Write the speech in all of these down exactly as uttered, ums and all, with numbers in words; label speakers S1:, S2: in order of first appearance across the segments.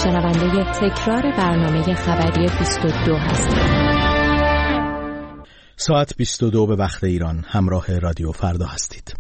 S1: شنونده تکرار برنامه خبری بیست و دو هستید.
S2: ساعت بیست و دو به وقت ایران، همراه رادیو فردا هستید.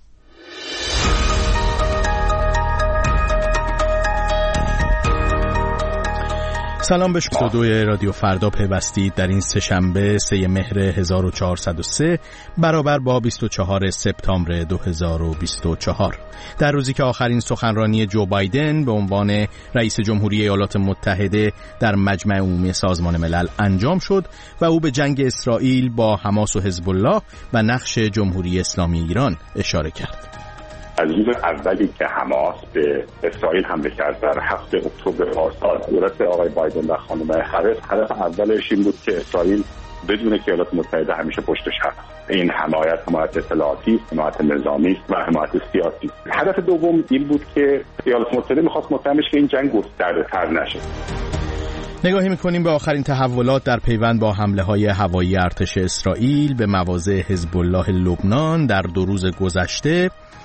S2: سلام به شما. دو رادیو فردا پیوستید در این سه‌شنبه سه مهر هزار و چهارصد و سه برابر با بیست و چهارم سپتامبر دو هزار و بیست و چهار، در روزی که آخرین سخنرانی جو بایدن به عنوان رئیس جمهوری ایالات متحده در مجمع عمومی سازمان ملل انجام شد و او به جنگ اسرائیل با حماس و حزب الله و نقش جمهوری اسلامی ایران اشاره کرد.
S3: از روز اولی که حماس به اسرائیل حمله کرد در هفته اکتبر پارسال، دولت آقای بایدن و خانم هریس هدف اولش این بود که اسرائیل بدون که ایالات متحده همیشه پشتش هست. این حمایت حمایت اطلاعاتی، حمایت نظامی و حمایت سیاسی. هدف دوم این بود که ایالات متحده می‌خواست مطمئن که این جنگ گسترده‌تر نشه.
S2: نگاهی می‌کنیم به آخرین تحولات در پیوند با حمله‌های هوایی ارتش اسرائیل به مواضع حزب الله لبنان در دو روز گذشته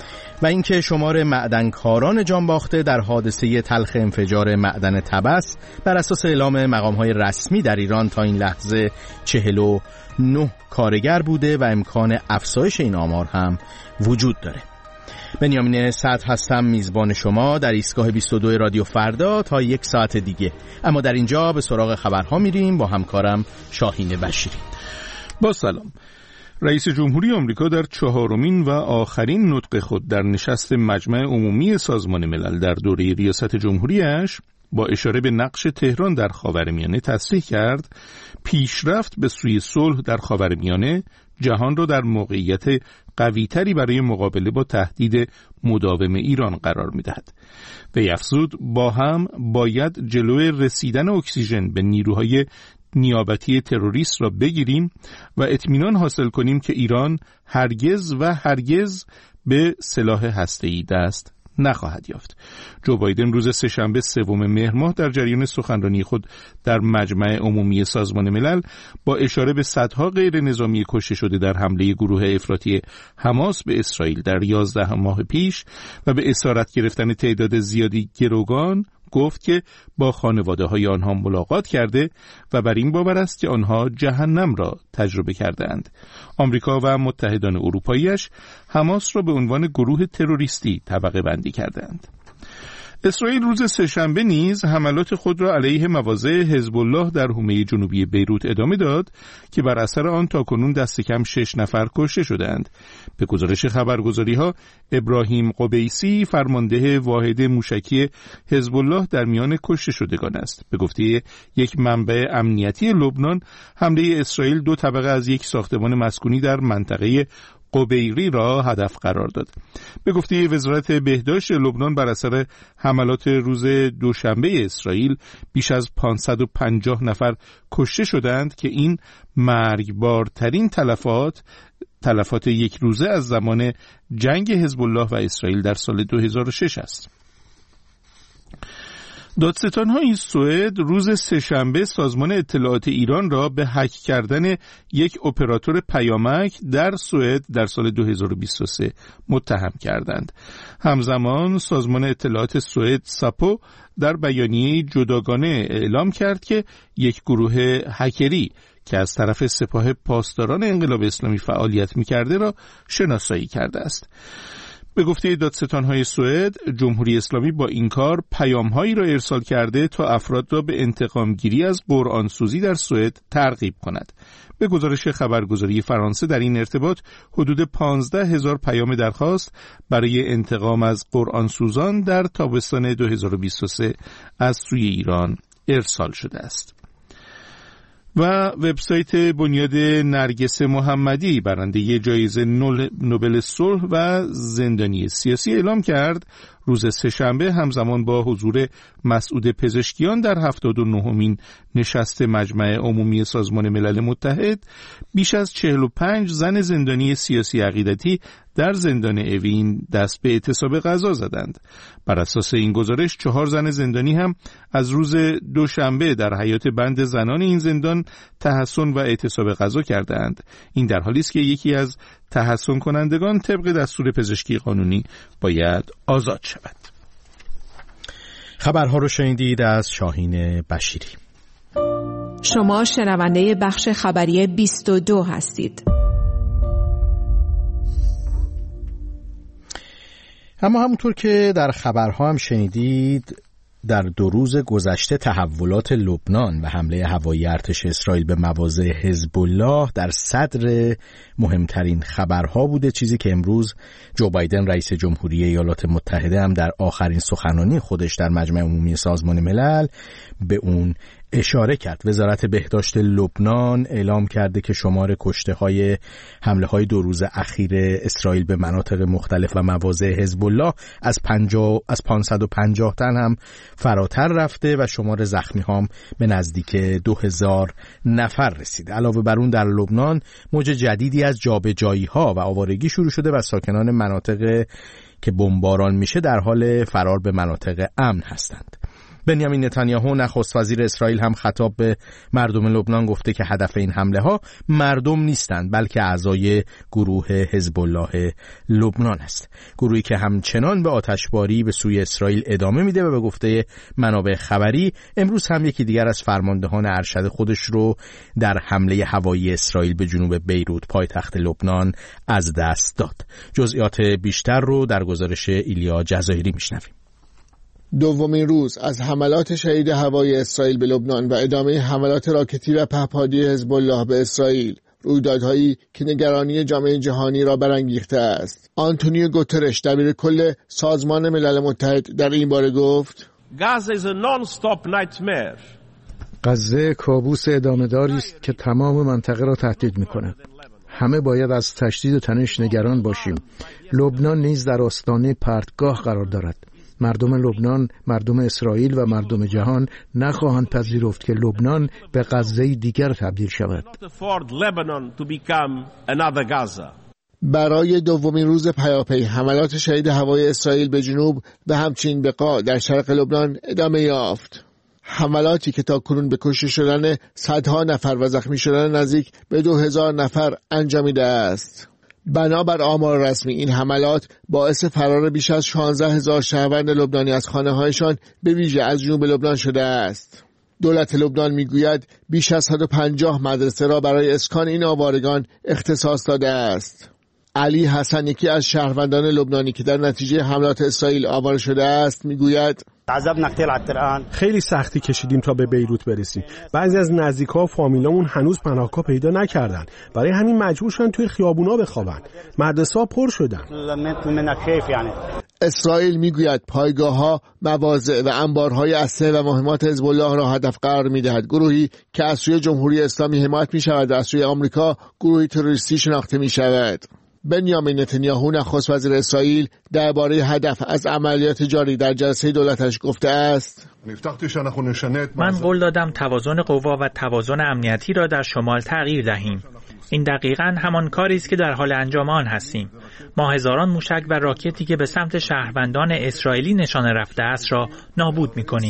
S2: و اینکه شمار معدنکاران جانباخته در حادثه تلخ انفجار معدن طبس بر اساس اعلام مقام‌های رسمی در ایران تا این لحظه چهل و نه کارگر بوده و امکان افزایش این آمار هم وجود داره. بنیامین صدر هستم، میزبان شما در ایستگاه بیست و دو رادیو فردا تا یک ساعت دیگه. اما در اینجا به سراغ خبرها میریم با همکارم شاهین بشیری.
S4: با سلام. رئیس جمهوری آمریکا در چهارمین و آخرین نطق خود در نشست مجمع عمومی سازمان ملل در دوره ریاست جمهوریش با اشاره به نقش تهران در خاورمیانه تصریح کرد پیشرفت به سوی صلح در خاورمیانه جهان را در موقعیت قوی‌تری برای مقابله با تهدید مداوم ایران قرار می‌دهد. وی افزود با هم باید جلوی رسیدن اکسیژن به نیروهای نیابتی تروریست را بگیریم و اطمینان حاصل کنیم که ایران هرگز و هرگز به سلاح هسته‌ای دست نخواهد یافت. جو بایدن روز سه‌شنبه سوم مهر ماه در جریان سخنرانی خود در مجمع عمومی سازمان ملل با اشاره به صدها غیر نظامی کشته شده در حمله گروه افراطی حماس به اسرائیل در یازده ماه پیش و به اسارت گرفتن تعداد زیادی گروگان گفت که با خانواده های آنها ملاقات کرده و بر این باور است که آنها جهنم را تجربه کردند. آمریکا و متحدان اروپاییش حماس را به عنوان گروه تروریستی طبقه بندی کردند. اسرائیل روز سه‌شنبه نیز حملات خود را علیه مواضع حزب الله در حومه جنوبی بیروت ادامه داد که بر اثر آن تاکنون دست کم شش نفر کشته شدند. به گزارش خبرگزاری‌ها ابراهیم قبیسی فرمانده واحد موشکی حزب الله در میان کشته شدگان است. به گفته یک منبع امنیتی لبنان، حمله اسرائیل دو طبقه از یک ساختمان مسکونی در منطقه قبیری را هدف قرار داد. به گفته وزارت بهداشت لبنان بر اثر حملات روز دوشنبه اسرائیل بیش از پانصد و پنجاه نفر کشته شدند که این مرگبارترین تلفات تلفات یک روزه از زمان جنگ حزب الله و اسرائیل در سال دو هزار و شش است. دادستان‌های سوئد روز سه‌شنبه سازمان اطلاعات ایران را به هک کردن یک اپراتور پیامک در سوئد در سال دو هزار و بیست و سه متهم کردند. همزمان سازمان اطلاعات سوئد ساپو در بیانیه جداگانه اعلام کرد که یک گروه هکری که از طرف سپاه پاسداران انقلاب اسلامی فعالیت می‌کرده را شناسایی کرده است. به گفته دادستان‌های سوئد، جمهوری اسلامی با این کار پیام‌هایی را ارسال کرده تا افراد را به انتقام‌گیری از قرآنسوزی در سوئد ترغیب کند. به گزارش خبرگزاری فرانسه در این ارتباط حدود پانزده هزار پیام درخواست برای انتقام از قرآنسوزان در تابستان دو هزار و بیست و سه از سوی ایران ارسال شده است. و وبسایت بنیاد نرگس محمدی برنده جایزه نوبل صلح و زندانی سیاسی اعلام کرد روز سه‌شنبه همزمان با حضور مسعود پزشکیان در هفتاد و نهمین نشست مجمع عمومی سازمان ملل متحد بیش از چهل و پنج زن زندانی سیاسی عقیدتی در زندان اوین دست به اعتصاب غذا زدند. بر اساس این گزارش چهار زن زندانی هم از روز دوشنبه در حیات بند زنان این زندان تحصن و اعتصاب غذا کردند. این در حالی است که یکی از تحصن کنندگان طبق دستور پزشکی قانونی باید آزاد شود.
S2: خبرها رو شنیدید از شاهین بشیری.
S1: شما شنونده بخش خبری بیست و دو هستید.
S2: اما همونطور که در خبرها هم شنیدید، در دو روز گذشته تحولات لبنان و حمله هوایی ارتش اسرائیل به مواضع حزب الله در صدر مهمترین خبرها بوده، چیزی که امروز جو بایدن رئیس جمهوری ایالات متحده هم در آخرین سخنرانی خودش در مجمع عمومی سازمان ملل به اون اشاره کرد. وزارت بهداشت لبنان اعلام کرده که شمار کشته‌های حمله‌های دو روز اخیر اسرائیل به مناطق مختلف و مواضع حزب الله از پنجاه از پانصد و پنجاه تن هم فراتر رفته و شمار زخمی‌ها هم به نزدیک دو هزار نفر رسیده. علاوه بر اون در لبنان موج جدیدی از جابجایی‌ها و آوارگی شروع شده و ساکنان مناطق که بمباران میشه در حال فرار به مناطق امن هستند. بنیامین نتانیاهو نخست وزیر اسرائیل هم خطاب به مردم لبنان گفته که هدف این حمله ها مردم نیستند بلکه اعضای گروه حزب الله لبنان است، گروهی که همچنان به آتشباری به سوی اسرائیل ادامه میده و به گفته منابع خبری امروز هم یکی دیگر از فرماندهان ارشد خودش رو در حمله هوایی اسرائیل به جنوب بیروت پایتخت لبنان از دست داد. جزئیات بیشتر رو در گزارش ایلیا جزایری میشنویم.
S5: دومین روز از حملات شدید هوایی اسرائیل به لبنان و ادامه حملات راکتی و پهپادی حزب الله به اسرائیل، رویدادهایی که نگرانی جامعه جهانی را برانگیخته است. آنتونیو گوترش دبیر کل سازمان ملل متحد در این باره گفت:
S6: غزه کابوس ادامه‌داری است که تمام منطقه را تهدید می‌کند. همه باید از تشدید تنش نگران باشیم. لبنان نیز در آستانه پرتگاه قرار دارد. مردم لبنان، مردم اسرائیل و مردم جهان نخواهند پذیرفت که لبنان به غزه دیگر تبدیل شود.
S5: برای دومین روز پیاپی حملات شدید هوایی اسرائیل به جنوب و همچنین به قا در شرق لبنان ادامه یافت. حملاتی که تا کنون به کشته شدن صدها نفر و زخمی شدن نزدیک به دو هزار نفر انجامیده است. بنابر آمار رسمی این حملات باعث فرار بیش از شانزده هزار شهروند لبنانی از خانه‌هایشان به ویژه از جنوب لبنان شده است. دولت لبنان میگوید بیش از صد و پنجاه مدرسه را برای اسکان این آوارگان اختصاص داده است. علی حسن، یکی از شهروندان لبنانی که در نتیجه حملات اسرائیل آواره شده است، میگوید:
S7: خیلی سختی کشیدیم تا به بیروت برسیم. بعضی از نزدیکا و فامیلامون هنوز پناهگاه پیدا نکردن، برای همین مجبور شدن توی خیابونا بخوابن. مدرسه‌ها پر شدن.
S5: اسرائیل میگوید پایگاه‌ها، مواضع و انبارهای اسلحه و مهمات حزب الله را هدف قرار می‌دهد. گروهی که از سوی جمهوری اسلامی حمایت می‌شود و از سوی آمریکا گروهی تروریستی شناخته می‌شود. بنیامین نتانیاهو نخست وزیر اسرائیل درباره هدف از عملیات جاری در جلسه دولتش گفته است:
S8: من قول دادم توازن قوا و توازن امنیتی را در شمال تغییر دهیم. این دقیقاً همان کاری است که در حال انجام آن هستیم. ما هزاران موشک و راکتی که به سمت شهروندان اسرائیلی نشانه رفته است را نابود می‌کنیم.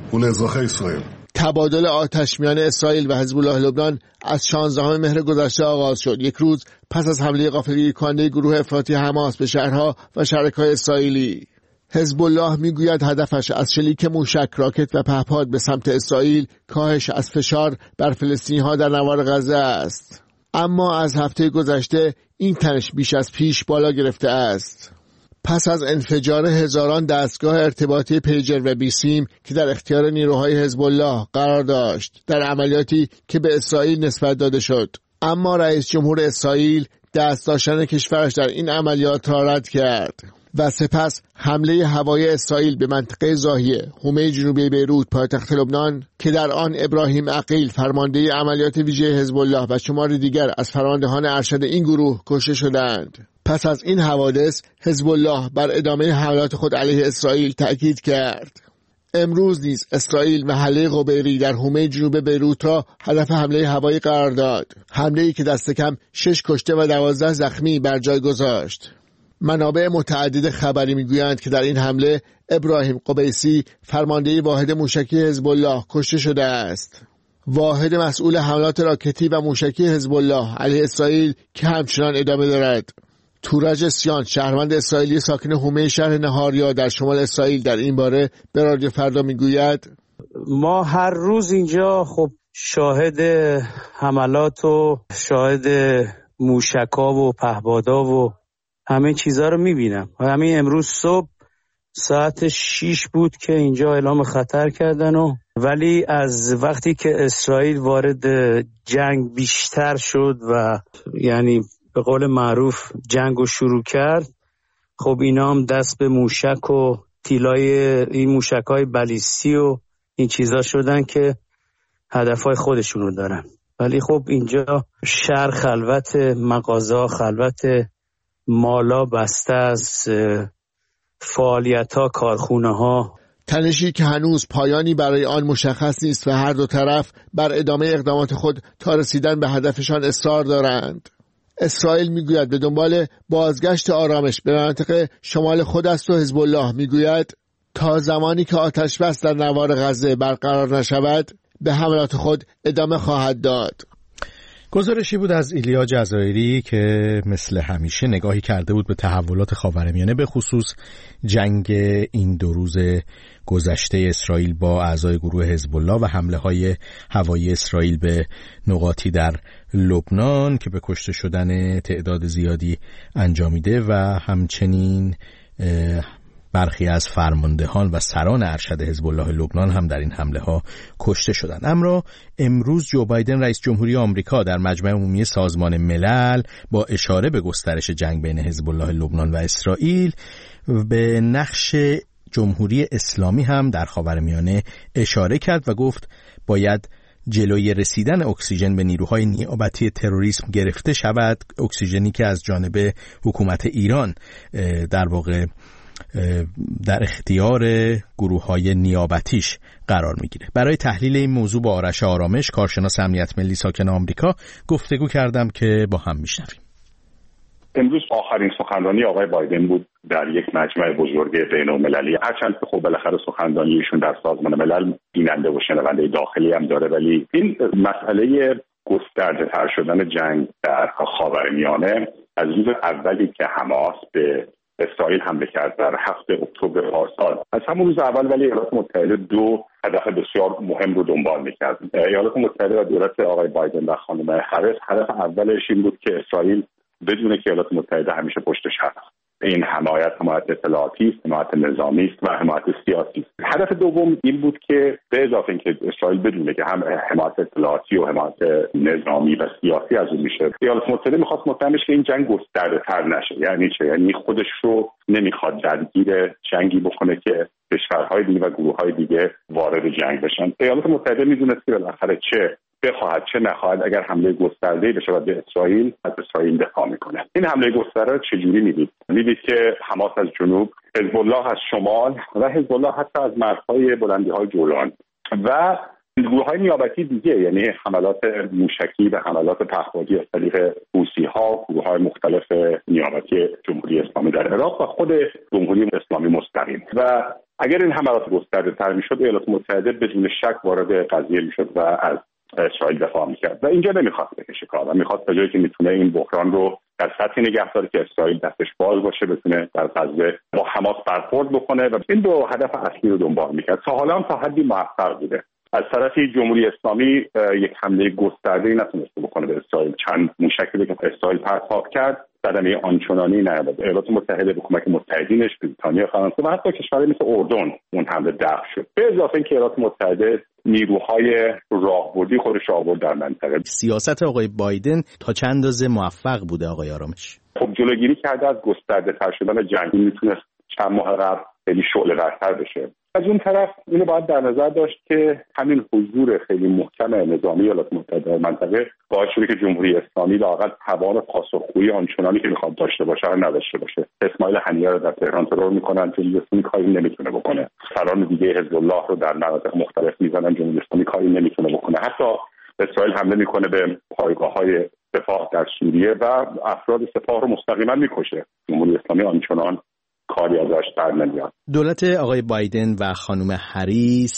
S5: تبادل آتش میان اسرائیل و حزب الله لبنان از شانزدهم مهر گذشته آغاز شد، یک روز پس از حمله غافلگیر کننده گروه افراطی حماس به شهرها و شرکای اسرائیلی. حزب الله میگوید هدفش از شلیک موشک، راکت و پهپاد به سمت اسرائیل کاهش از فشار بر فلسطینی‌ها در نوار غزه است. اما از هفته گذشته این تنش بیش از پیش بالا گرفته است. پس از انفجار هزاران دستگاه ارتباطی پیجر و بیسیم که در اختیار نیروهای حزب الله قرار داشت در عملیاتی که به اسرائیل نسبت داده شد، اما رئیس جمهور اسرائیل دست داشتن کشورش در این عملیات را رد کرد و سپس حمله هوایی اسرائیل به منطقه زاهیه، حومه جنوبی بیروت پایتخت لبنان که در آن ابراهیم عقیل فرمانده عملیات ویژه حزب الله و شمار دیگر از فرماندهان ارشد این گروه کشته شدند. پس از این حوادث حزب الله بر ادامه حملات خود علیه اسرائیل تأکید کرد. امروز نیز اسرائیل محله قبیری در حومه جنوب بیروت را هدف حمله هوایی قرار داد، حمله‌ای که دست کم شش کشته و دوازده زخمی بر جای گذاشت. منابع متعدد خبری میگویند که در این حمله ابراهیم قبیسی فرمانده واحد موشکی حزب الله کشته شده است. واحد مسئول حملات راکتی و موشکی حزب الله علیه اسرائیل که همچنان ادامه دارد. تورج اسیان شهروند اسرائیلی ساکن حومه شهر نهاریا در شمال اسرائیل در این باره به رادیو فردا میگوید
S9: ما هر روز اینجا خب شاهد حملات و شاهد موشکا و پهپادا و همه چیزا رو میبینم. همین امروز صبح ساعت شیش بود که اینجا اعلام خطر کردن و ولی از وقتی که اسرائیل وارد جنگ بیشتر شد و یعنی به قول معروف جنگ رو شروع کرد، خب اینا هم دست به موشک و تیلای این موشکای بالیستی و این چیزا شدن که هدفهای خودشون رو دارن. ولی خب اینجا شهر خلوت، مغازه خلوت، مالا بسته از فعالیت ها، کارخونه ها.
S5: تنشی که هنوز پایانی برای آن مشخص نیست و هر دو طرف بر ادامه اقدامات خود تا رسیدن به هدفشان اصرار دارند. اسرائیل میگوید به دنبال بازگشت آرامش به منطقه شمال خود است و حزب الله میگوید تا زمانی که آتش بس در نوار غزه برقرار نشود به حملات خود ادامه خواهد داد.
S2: گزارشی بود از ایلیا جزایری که مثل همیشه نگاهی کرده بود به تحولات خاورمیانه، به خصوص جنگ این دو روز گذشته اسرائیل با اعضای گروه حزب الله و حمله های هوایی اسرائیل به نقاطی در لبنان که به کشته شدن تعداد زیادی انجامیده و همچنین برخی از فرماندهان و سران ارشد حزب الله لبنان هم در این حمله ها کشته شدند. اما امروز جو بایدن رئیس جمهوری آمریکا در مجمع عمومی سازمان ملل با اشاره به گسترش جنگ بین حزب الله لبنان و اسرائیل به نقش جمهوری اسلامی هم در خاورمیانه اشاره کرد و گفت باید جلوی رسیدن اکسیژن به نیروهای نیابتی تروریسم گرفته شود، اکسیژنی که از جانب حکومت ایران در واقع در اختیار گروه‌های نیابتیش قرار میگیره. برای تحلیل این موضوع با آرش آرامش، کارشناس امنیت ملی ساکن آمریکا، گفتگو کردم که با هم میشنویم.
S3: امروز آخرین سخنرانی آقای بایدن بود در یک مجمع بزرگ بین‌المللی. هرچند که خب بالاخره سخنرانیشون در سازمان ملل بیننده و شنونده داخلی هم داره، ولی این مسئله گسترده تر شدن جنگ در خاورمیانه از روز اولی که حماس به اسرائیل حمله کرد در هفته اکتبر پارسال، از همون روز اول ولی ایالات متحده دو هدف بسیار مهم رو دنبال می‌کرد. ایالات متحده و دولت آقای بایدن و خانم هریس هدف اولش این بود که اسرائیل بدونه که ایالات متحده همیشه پشتش هست. این حمایت حمایت اطلاعاتی است، حمایت نظامی است و حمایت سیاسی است. هدف دوم این بود که به اضافه اینکه اسرائیل بدونه که هم حمایت اطلاعاتی و حمایت نظامی و سیاسی از اون میشه، ایالات متحده میخواست مطمئن بشه که این جنگ گسترده تر نشه. یعنی چه؟ یعنی خودش رو نمیخواد درگیر جنگی بکنه که کشورهای دیگه و گروههای دیگه وارد جنگ بشن. ایالات متحده میدونست که بالاخره چه بخواهد چه نخواهد اگر حمله گسترده بشه و به اسرائیل از اسرائیل دفاع میکنه. این حمله گسترده چجوری میدید؟ میدید که حماس از جنوب، حزب الله از شمال و حزب الله حتی از مرزهای بلندی‌های جولان و گروه‌های نیابتی دیگه، یعنی حملات موشکی و حملات پهپادی از طریق حوثی‌ها، گروه‌های مختلف نیابتی جمهوری اسلامی در عراق و خود جمهوری اسلامی مستقیم. و اگر این حملات گسترده‌تر میشد، ایالات متحده بدون شک وارد قضیه میشد و از اسرائیل دفاع میکرد و اینجا نمیخواست بکشه کار و میخواست به جایی که میتونه این بحران رو در سطحی نگه داره که اسرائیل دستش باز باشه، بتونه در غزه با حماس برخورد بکنه و این دو هدف اصلی رو دنبال میکرد. تا حالا هم تا حدی موفق بوده. از طرفی جمهوری اسلامی یک حمله گسترده‌ای نتونسته بکنه به اسرائیل. چند موشکی که اسرائیل پرتاب کرد صدمه آنچنانی نیامد. ایالات متحده به کمک متحدینش بریتانیا، فرانسه و حتی کشورهای مثل اردن اون حمله دفع شد. به اضافه اینکه ایالات متحده نیروهای راهبردی خودش آورد در منطقه.
S2: سیاست آقای بایدن تا چند اندازه موفق بوده آقای آرامش؟
S3: خب جلوگیری کرده از گسترده تر شدن جنگ. میتونست چند ماه قبل خیلی شعله ورتر بشه. از اون طرف اینو باید در نظر داشت که همین حضور خیلی محکم نظامی ایالات متحده در منطقه باعث شده که جمهوری اسلامی لااقل توان پاسخگویی آنچنانی که میخواد داشته باشه رو نداشته باشه. اسماعیل هنیه رو در تهران ترور میکنن، جمهوری اسلامی کاری نمیتونه بکنه. سران دیگه حزب الله رو در مناطق مختلف میزنن، جمهوری اسلامی کاری نمیتونه بکنه. حتی اسرائیل حمله میکنه به پایگاه‌های سپاه در سوریه و افراد سپاه رو مستقیما میکشه. جمهوری اسلامی آنچنان کاری ازش بر نمیاد.
S2: دولت آقای بایدن و خانم هریس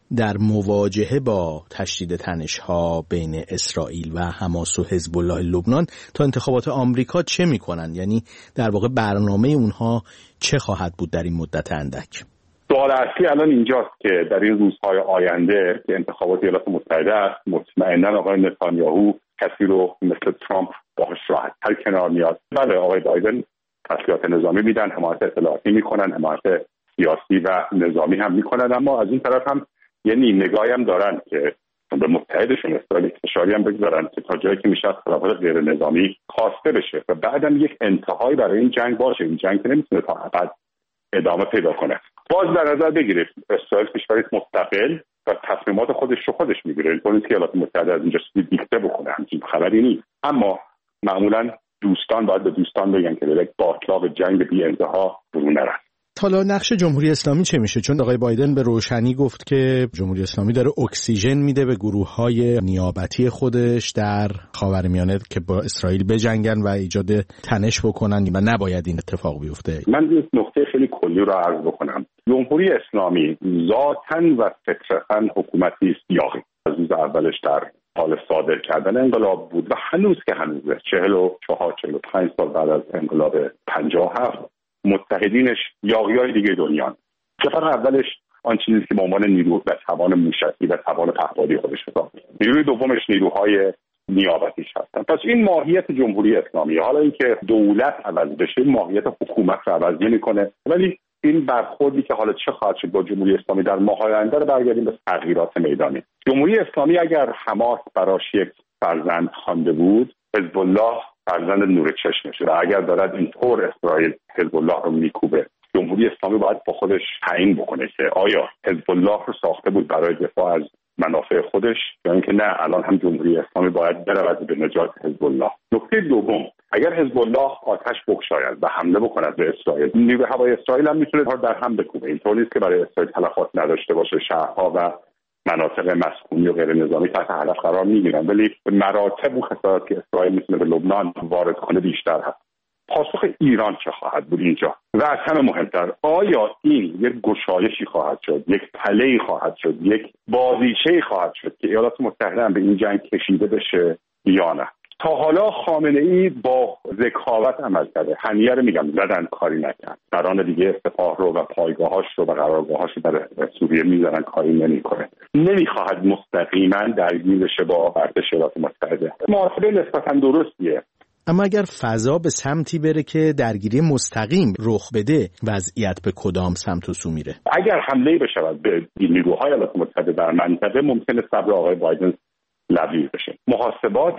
S2: در مواجهه با تشدید تنش‌ها بین اسرائیل و حماس و حزب الله لبنان تا انتخابات آمریکا چه می‌کنن؟ یعنی در واقع برنامه اونها چه خواهد بود در این مدت اندک؟
S3: سوال اصلی الان اینجاست که در این روزهای آینده که انتخابات ایالات متحده است، مطمئنا آقای نتانیاهو کسی رو مثل ترامپ باهاش راحت‌تر کنار میاد. بله، آقای بایدن تسلیحات نظامی میدن، حمایت اطلاعاتی میکنن، حمایت سیاسی و نظامی هم میکنن، اما از این طرف هم یه نیم نگاهی هم دارن که به متحدشون اسرائیل فشاری هم بگذارن که تا جایی که میشه از خلافات غیر نظامی کاسته بشه و بعدم یک انتهایی برای این جنگ باشه. این جنگ که نمیتونه تا ابد ادامه پیدا کنه. باز در نظر بگیرید اسرائیل کشوری مستقل و تصمیمات خودش رو خودش میگیره. این که ایالات متحده از اینجا دیکته بکنه، همچین خبری نیست. اما معمولا دوستان باید به دوستان بگن که به باطلاق جنگ بی انتها فرو نرن.
S2: حالا نقش جمهوری اسلامی چه میشه؟ چون آقای بایدن به روشنی گفت که جمهوری اسلامی داره اکسیژن میده به گروه‌های نیابتی خودش در خاورمیانه که با اسرائیل بجنگن و ایجاد تنش بکنن و نباید این اتفاق بیفته.
S3: من این نکته خیلی کلی رو عرض بکنم. جمهوری اسلامی ذاتاً و فطرتاً حکومتی است یاغی. از روز اولش در حال صادر کردن انقلاب بود و هنوز که هنوزه چهل و چهار چهل و پنج سال بعد از انقلاب پنجاه و هفت متحدینش یاغی‌های دیگه دنیا. سفر اولش آن چیزی که به عنوان نیرو و توان موشکی و توان پهپادی خودش حساب می‌کنه. نیروی دومش نیروهای نیابتیش هستن. پس این ماهیت جمهوری اسلامی. حالا اینکه دولت عوض بشه ماهیت حکومت رو عوض نمی‌کنه، ولی این برخوردی که حالا چه خواهد شد با جمهوری اسلامی در ماه‌های آینده رو برگردیم به تغییرات میدانی. جمهوری اسلامی اگر حماس براش یک فرزند خوانده بود، حزب الله فرزند نور چشمشه و اگر دارد اینطور اسرائیل حزب الله رو میکوبه، جمهوری اسلامی باید با خودش تعیین بکنه که آیا حزب الله رو ساخته بود برای دفاع از منافع خودش یا اینکه نه الان هم جمهوری اسلامی باید برود به نجات حزب الله. نکته دوم، اگر حزب الله آتش بگشاید و حمله بکند به اسرائیل، نیروی هوایی اسرائیل هم میتونه در هم بکوبه. اینطور نیست که برای اسرائیل تلفات نداشته باشه. شهرها و مناطق مسکونی و غیر نظامی تحت هدف قرار میگیرن، ولی مراتب اون خسارات که اسرائیل میتونه به لبنان وارد کنه بیشتر هست. پاسخ ایران چه خواهد بود اینجا؟ و از همه مهمتر، آیا این یک گشایشی خواهد شد، یک تله‌ای خواهد شد، یک بازیچه‌ای خواهد شد که ایالات متحده هم به این جنگ کشیده بشه یا نه؟ تا حالا خامنه‌ای با ذکاوت عمل کرده. هنیه رو میگم زدن کاری نکرد. دران دیگه سپاه رو و پایگاهاش رو و قرارگاهاش رو در سوریه میزنن کاری نمیکنه. نمیخواهد مستقیما درگیر بشه با ارتش ایالات متحده. محاسبه نسبتاً درستیه.
S2: اما اگر فضا به سمتی بره که درگیری مستقیم رخ بده، وضعیت به کدام سمت و سو میره؟
S3: اگر حمله بشود به نیروهای ایالات متحده در منطقه، ممکنه صبر آقای بایدن لبریز بشه. محاسبات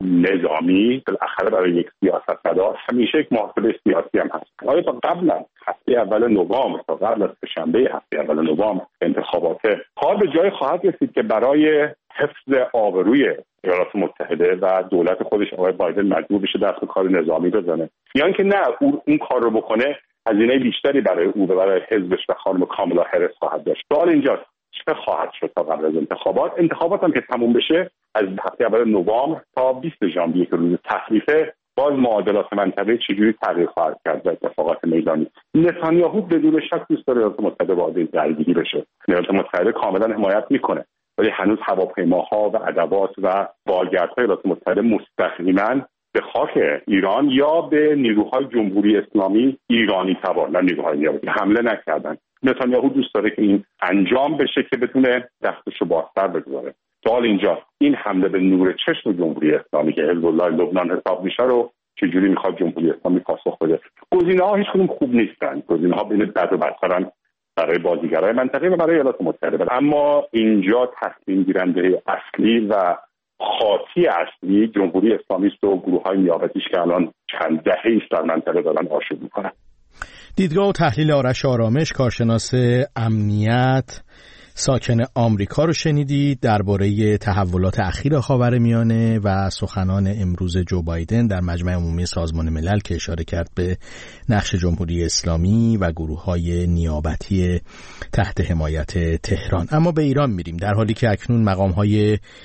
S3: نظامی بالاخره برای یک سیاستمدار همیشه یک محاسبه سیاسی هم هست. آیا تا قبل از هفته اول نوامبر، تا قبل از سه‌شنبه هفته اول نوامبر انتخابات کار به جای خواهد رسید که برای حفظ آبروی ایالات متحده و دولت خودش آقای بایدن مجبور بشه دست به کار نظامی بزنه، یا اینکه نه او اون کار رو بکنه هزینه بیشتری برای او و برای حزبش و خانم کامالا هریس خواهد داشت. سوال اینجاست چه خواهد شد تا قبل از انتخابات؟ انتخابات هم که تموم بشه از هفته اول نوامبر تا بیست ژانویه که روز تحریفه، باز معادلات منطقه چجوری تغییر خواهد کرد و اتفاقات میدانی. نتانیاهو بدون شک دوست داره ایالات متحده وارد درگیری بشه. ایالات متحده کاملا حمایت میکنه، ولی هنوز هواپیماها و ادوات و بارگردهای ایالات متحده مستقیما به خاک ایران یا به نیروهای جمهوری اسلامی ایرانی تبار، نه نیروهای نیابتی، حمله نکردن. نتانیاهو دوست داره که این انجام بشه که بتونه دستشو بازتر بگذاره. سوال اینجا این حمله به نور چشم جمهوری اسلامی که حزب الله لبنان حساب میشه رو چجوری میخواد جمهوری اسلامی پاسخ بده؟ گزینه‌ها هیچ کدوم خوب نیستن. گزینه‌ها بین بد و بدترن برای بازیگرای منطقه و برای ایالات متحده. اما اینجا تصمیم گیرنده اصلی و خاطی اصلی جمهوری اسلامی است و گروه‌های نیابتیش که الان چند دهه‌ای است در منطقه دارن آشوب میکنن.
S2: دیدگاه و تحلیل آرش آرامش، کارشناس امنیت ساکن آمریکا رو شنیدید درباره تحولات اخیر خاورمیانه و سخنان امروز جو بایدن در مجمع عمومی سازمان ملل که اشاره کرد به نقش جمهوری اسلامی و گروه‌های نیابتی تحت حمایت تهران. اما به ایران میریم، در حالی که اکنون مقام‌های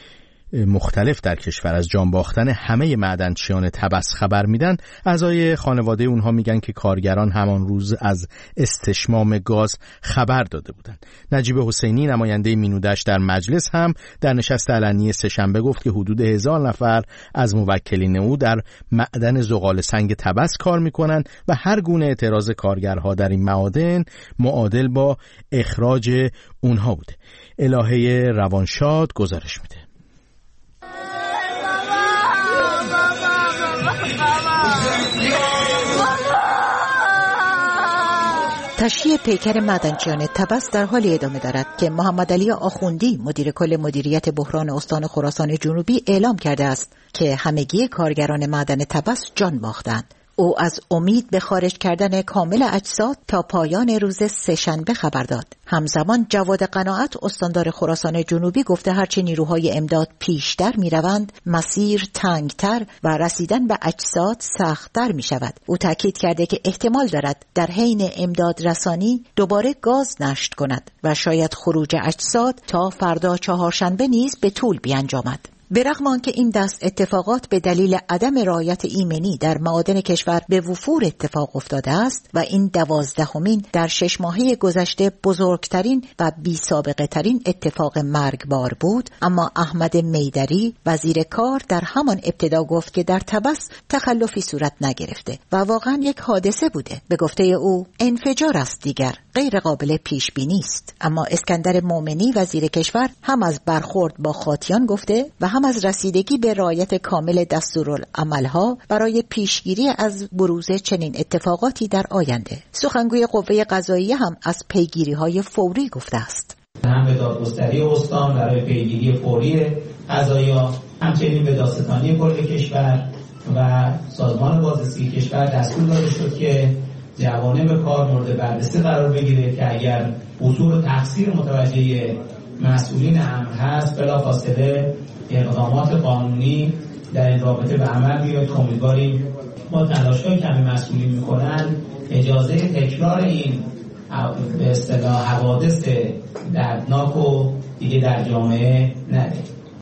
S2: مختلف در کشور از جان باختن همه معدنچیان طبس خبر میدن، اعضای خانواده اونها میگن که کارگران همان روز از استشمام گاز خبر داده بودند. نجیب حسینی نماینده مینودشت در مجلس هم در نشست علنی سه‌شنبه گفت که حدود هزار نفر از موکلین او در معدن زغال سنگ طبس کار میکنن و هر گونه اعتراض کارگرها در این معادن معادل با اخراج اونها بوده. الهه روانشاد گزارش میده.
S10: تشییع پیکر معدنچیان طبس در حال ادامه دارد که محمد علی آخوندی مدیر کل مدیریت بحران استان خراسان جنوبی اعلام کرده است که همگی کارگران معدن طبس جان باختند. او از امید به خارج کردن کامل اجساد تا پایان روز سه‌شنبه خبر داد. همزمان جواد قناعت استاندار خراسان جنوبی گفته هرچه نیروهای امداد پیشتر می روند مسیر تنگتر و رسیدن به اجساد سخت‌تر می شود. او تاکید کرده که احتمال دارد در حین امداد رسانی دوباره گاز نشت کند و شاید خروج اجساد تا فردا چهارشنبه نیز به طول بیانجامد. به رغم آنکه این دست اتفاقات به دلیل عدم رعایت ایمنی در معادن کشور به وفور اتفاق افتاده است و این دوازدهمین در شش ماهه گذشته بزرگترین و بی سابقه ترین اتفاق مرگبار بود، اما احمد میدری وزیر کار در همان ابتدا گفت که در طبس تخلفی صورت نگرفته و واقعا یک حادثه بوده. به گفته او انفجار است دیگر، غیر قابل پیش بینی است. اما اسکندر مومنی وزیر کشور هم از برخورد با خاطیان گفته و هم از رسیدگی به رعایت کامل دستورالعملها برای پیشگیری از بروز چنین اتفاقاتی در آینده. سخنگوی قوه قضاییه هم از پیگیری‌های فوری گفته است.
S11: هم به دادگستری استان برای پیگیری فوری قضایا، همچنین به دادستانی کل کشور و سازمان بازرسی کشور دستور داده شد که جوانب کار مورد بررسی قرار بگیره که اگر قصور و تقصیر متوجه مسئولین امر هست بلافاصله اقدامات قانونی در این رابطه به عمل بیاد. امیدواریم با تلاش‌هایی که همه مسئولین میکنن اجازه تکرار این به اصطلاح حوادث دردناک و دیگه در جامعه نده.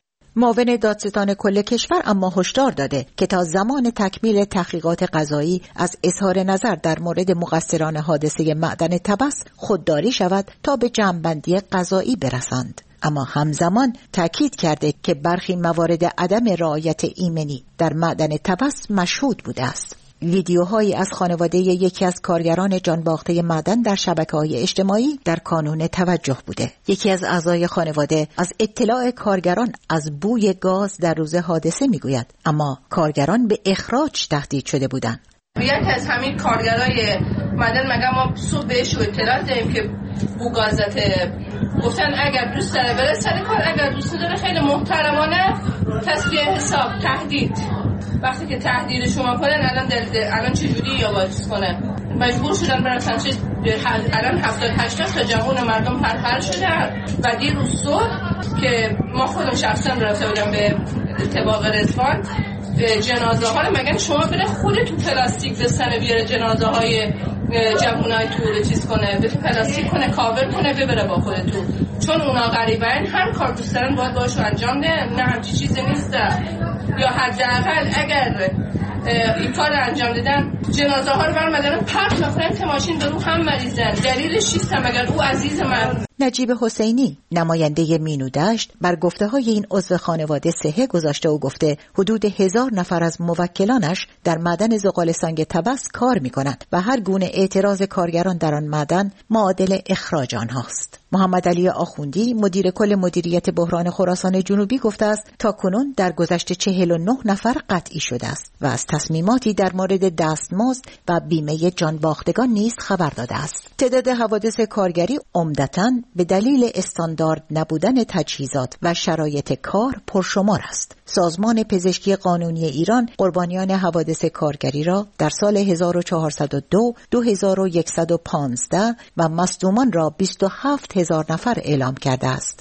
S10: معاون دادستان کل کشور اما هشدار داده که تا زمان تکمیل تحقیقات قضایی از اظهار نظر در مورد مقصران حادثه معدن طبس خودداری شود تا به جمع‌بندی قضایی برسند. اما همزمان تاکید کرده که برخی موارد عدم رعایت ایمنی در معدن طبس مشهود بوده است. ویدیوهایی از خانواده یکی از کارگران جانباخته معدن در شبکه‌های اجتماعی در کانون توجه بوده. یکی از اعضای خانواده از اطلاع کارگران از بوی گاز در روز حادثه میگوید، اما کارگران به اخراج تهدید شده بودند.
S12: یک از همین کارگرای معدن مگه ما صبح بهش اطلاع دادیم که بو گازته، گفتن اگر دوست داره بره سر کار، اگر دوست داره خیلی محترمانه تصفیه حساب تهدید. وقتی که تهدید شما کنن الان دل دل الان چجوری یا واجز کنه مجبور شدن برسن چه الان هفتاد هشتاد تا جوان مردم پرپر شدن و دیروز صبح که ما خودم شخصا رفته بودم به طباق رضوان جنازه ها رو مگن شما بره خود تو پلاستیک بستنه بیاره جنازه های جوانای تو چیز کنه به تو پلاستیک کنه کاور کنه ببره با خود تو، چون اونا غریبن هر کار دوست دارن باید باشو انجام ده، نه همچی چیزی نیست. یا حداقل اگر این کار انجام دادن جنازه ها رو برمی‌دارن پرت می‌کنن که ماشین به رو هم مریضن، دلیلش چیست؟ مگر او عزیز من.
S10: نجیب حسینی نماینده مینودشت بر گفته‌های این عضو خانواده صحه گذاشته و گفته حدود هزار نفر از موکلانش در معدن زغال سنگ طبس کار می‌کنند و هر گونه اعتراض کارگران در آن معدن معادل اخراج آنهاست. محمد علی آخوندی مدیر کل مدیریت بحران خراسان جنوبی گفته است تا کنون در گذشته چهل و نه نفر قطعی شده است و از تصمیماتی در مورد دستمزد و بیمه جانباختگان نیز خبر داده است. تعداد حوادث کارگری عمدتاً به دلیل استاندارد نبودن تجهیزات و شرایط کار پرشمار است. سازمان پزشکی قانونی ایران قربانیان حوادث کارگری را در سال هزار و چهارصد و دو، دو هزار و صد و پانزده و مصدومان را بیست و هفت هزار نفر اعلام کرده است.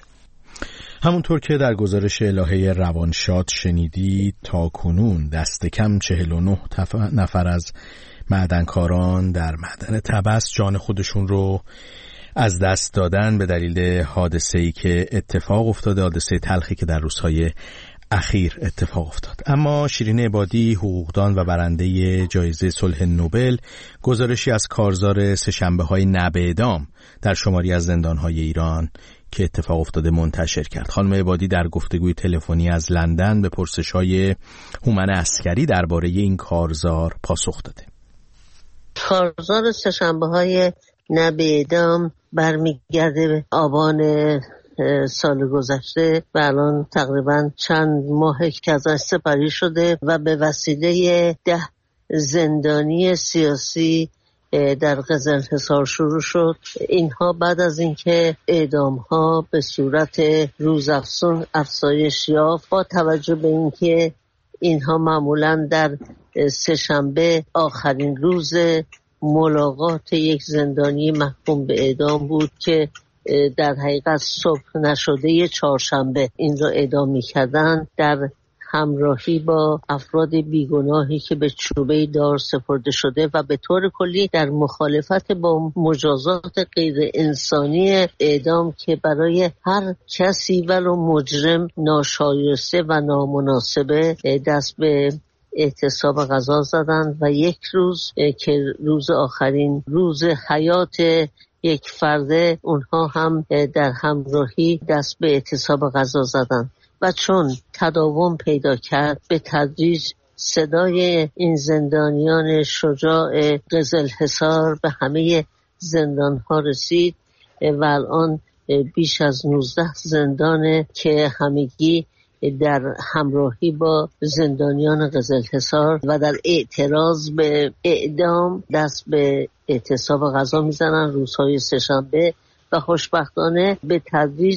S2: همونطور که در گزارش الهه روانشاد شنیدید تا کنون دست کم چهل و نه نفر از معدنکاران در معدن طبس جان خودشون رو از دست دادن به دلیل حادثه‌ای که اتفاق افتاده، حادثه تلخی که در روزهای اخیر اتفاق افتاد. اما شیرین عبادی، حقوقدان و برنده جایزه صلح نوبل، گزارشی از کارزار سه‌شنبه‌های نه به اعدام در شماری از زندان‌های ایران که اتفاق افتاده منتشر کرد. خانم عبادی در گفتگوی تلفنی از لندن به پرسش‌های هومن عسکری درباره این کارزار پاسخ داده.
S13: کارزار سه‌شنبه‌های نه به اعدام برمیگرده به آبان سال گذشته و الان تقریبا چند ماه که ازش سپری شده و به وسیله ده زندانی سیاسی در قزلحصار شروع شد. اینها بعد از اینکه اعدام ها به صورت روزافزون افزایش یافت، با توجه به اینکه اینها معمولا در سه‌شنبه آخرین روز ملاقات یک زندانی محکوم به اعدام بود که در حقیقت صبح نشده چهارشنبه این رو اعدام می‌کردن، در همراهی با افراد بیگناهی که به چوبه دار سپرده شده و به طور کلی در مخالفت با مجازات غیر انسانی اعدام که برای هر کسی ولو مجرم ناشایسته و نامناسبه دست به اعتصاب غذا زدن و یک روز که روز آخرین روز حیات یک فرده، اونها هم در همراهی دست به اعتصاب غذا زدن و چون تداوم پیدا کرد به تدریج صدای این زندانیان شجاع قزلحصار به همه زندان‌ها رسید و الان بیش از نوزده زندانه که همگی در همراهی با زندانیان قزلحصار و در اعتراض به اعدام دست به اعتصاب غذا میزنن روزهای سه‌شنبه و خوشبختانه به تدریج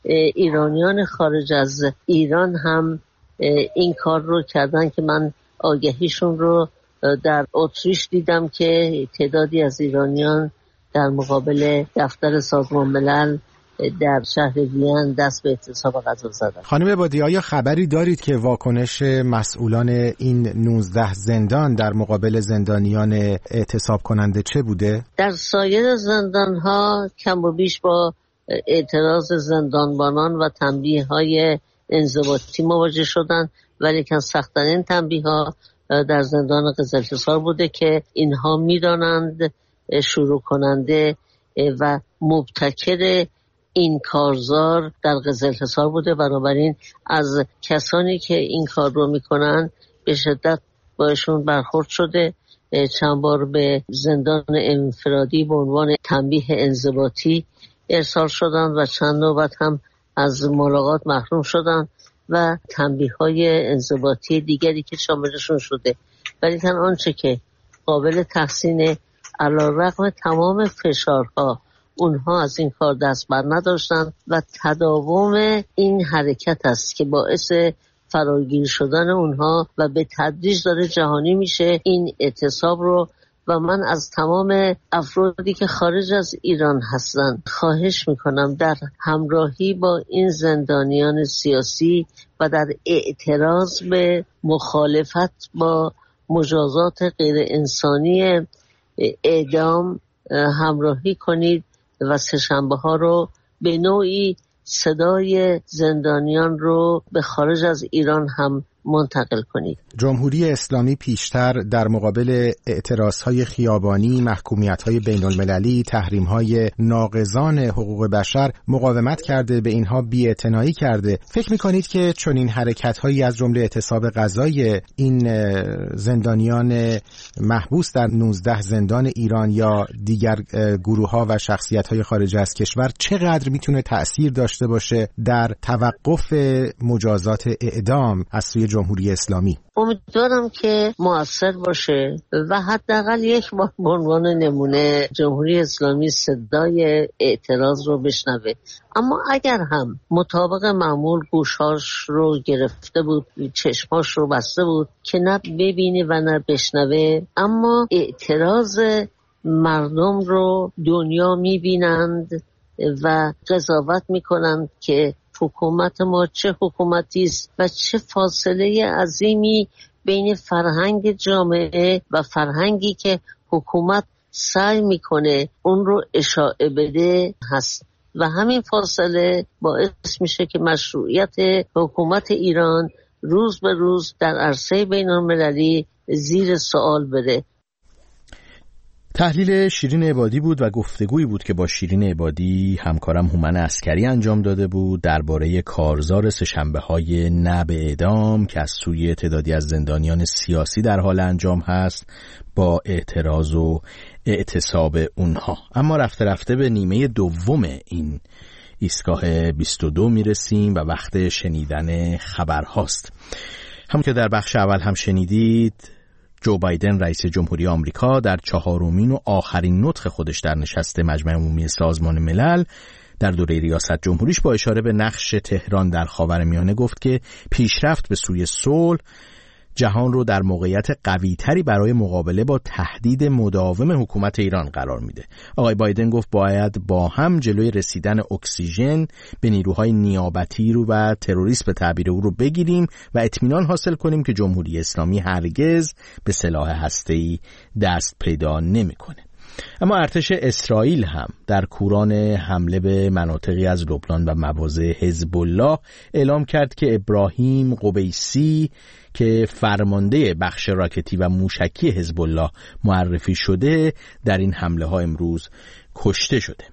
S13: ایرانیان خارج از ایران هم این کار رو کردن که من آگهیشون رو در اتریش دیدم که تعدادی از ایرانیان در مقابل دفتر سازمان ملل در شهر وین دست به اعتصاب غذا زدن.
S14: خانم عبادی، آیا خبری دارید که واکنش مسئولان این نوزده زندان در مقابل زندانیان اعتصاب کننده چه بوده؟
S13: در سایر زندان‌ها کم و بیش با اعتراض زندانبانان و تنبیه‌های انضباطی مواجه شدند، ولی که سخت‌ترین تنبیه‌ها در زندان قزلحصار بوده که اینها می‌دانند شروع کننده و مبتکر این کارزار در قزلحصار بوده، بنابراین از کسانی که این کار رو میکنن به شدت باشون برخورد شده. چند بار به زندان انفرادی به عنوان تنبیه انضباطی ارسال شدن و چند نوبت هم از ملاقات محروم شدن و تنبیه‌های انضباطی دیگری که شاملشون شده. ولی تن آنچه که قابل تحسینه، علی‌رغم تمام فشارها اونها از این کار دست بر نداشتن و تداوم این حرکت است که باعث فراگیر شدن اونها و به تدریج داره جهانی میشه این اعتصاب رو. و من از تمام افرادی که خارج از ایران هستن خواهش میکنم در همراهی با این زندانیان سیاسی و در اعتراض به مخالفت با مجازات غیر انسانی اعدام همراهی کنید و سه‌شنبه ها رو به نوعی صدای زندانیان رو به خارج از ایران هم منتقل کنید.
S14: جمهوری اسلامی پیشتر در مقابل اعتراضهای خیابانی، محکومیت‌های بین‌المللی، تحریم‌های ناقضان حقوق بشر مقاومت کرده، به اینها بی‌اعتنایی کرده. فکر می‌کنید که چنین حرکت‌هایی از جمله اعتصاب غذای این زندانیان محبوس در نوزده زندان ایران یا دیگر گروه‌ها و شخصیت‌های خارج از کشور چقدر می‌تونه تأثیر داشته باشه در توقف مجازات اعدام از سوی جمهوری اسلامی؟
S13: امیدوارم که مؤثر باشه و حداقل یک بار به عنوان نمونه جمهوری اسلامی صدای اعتراض رو بشنوه. اما اگر هم مطابق معمول گوشهاش رو گرفته بود، چشماش رو بسته بود که نه ببینه و نه بشنوه، اما اعتراض مردم رو دنیا میبینند و قضاوت میکنند که حکومت ما چه حکومتی است و چه فاصله عظیمی بین فرهنگ جامعه و فرهنگی که حکومت سعی میکنه اون رو اشاعه بده هست و همین فاصله باعث میشه که مشروعیت حکومت ایران روز به روز در عرصه بین‌المللی زیر سوال بره.
S2: تحلیل شیرین عبادی بود و گفتگویی بود که با شیرین عبادی همکارم هومن عسکری انجام داده بود درباره کارزار سه‌شنبه‌های نه به اعدام که از سوی تعدادی از زندانیان سیاسی در حال انجام هست با اعتراض و اعتصاب اونها. اما رفته رفته به نیمه دوم این ایستگاه بیست و دو میرسیم و وقت شنیدن خبرهاست. همون که در بخش اول هم شنیدید، جو بایدن رئیس جمهوری آمریکا در چهارمین و آخرین نطق خودش در نشست مجمع عمومی سازمان ملل در دوره ریاست جمهوریش با اشاره به نقش تهران در خاورمیانه گفت که پیشرفت به سوی صلح جهان رو در موقعیت قوی‌تری برای مقابله با تهدید مداوم حکومت ایران قرار میده. آقای بایدن گفت باید با هم جلوی رسیدن اکسیژن به نیروهای نیابتی رو و تروریسم به تعبیر او رو بگیریم و اطمینان حاصل کنیم که جمهوری اسلامی هرگز به سلاح هسته‌ای دست پیدا نمیکنه. اما ارتش اسرائیل هم در کوران حمله به مناطقی از لبنان و مواضع حزب الله اعلام کرد که ابراهیم قبیسی که فرمانده بخش راکتی و موشکی حزب الله معرفی شده در این حمله ها امروز کشته شده.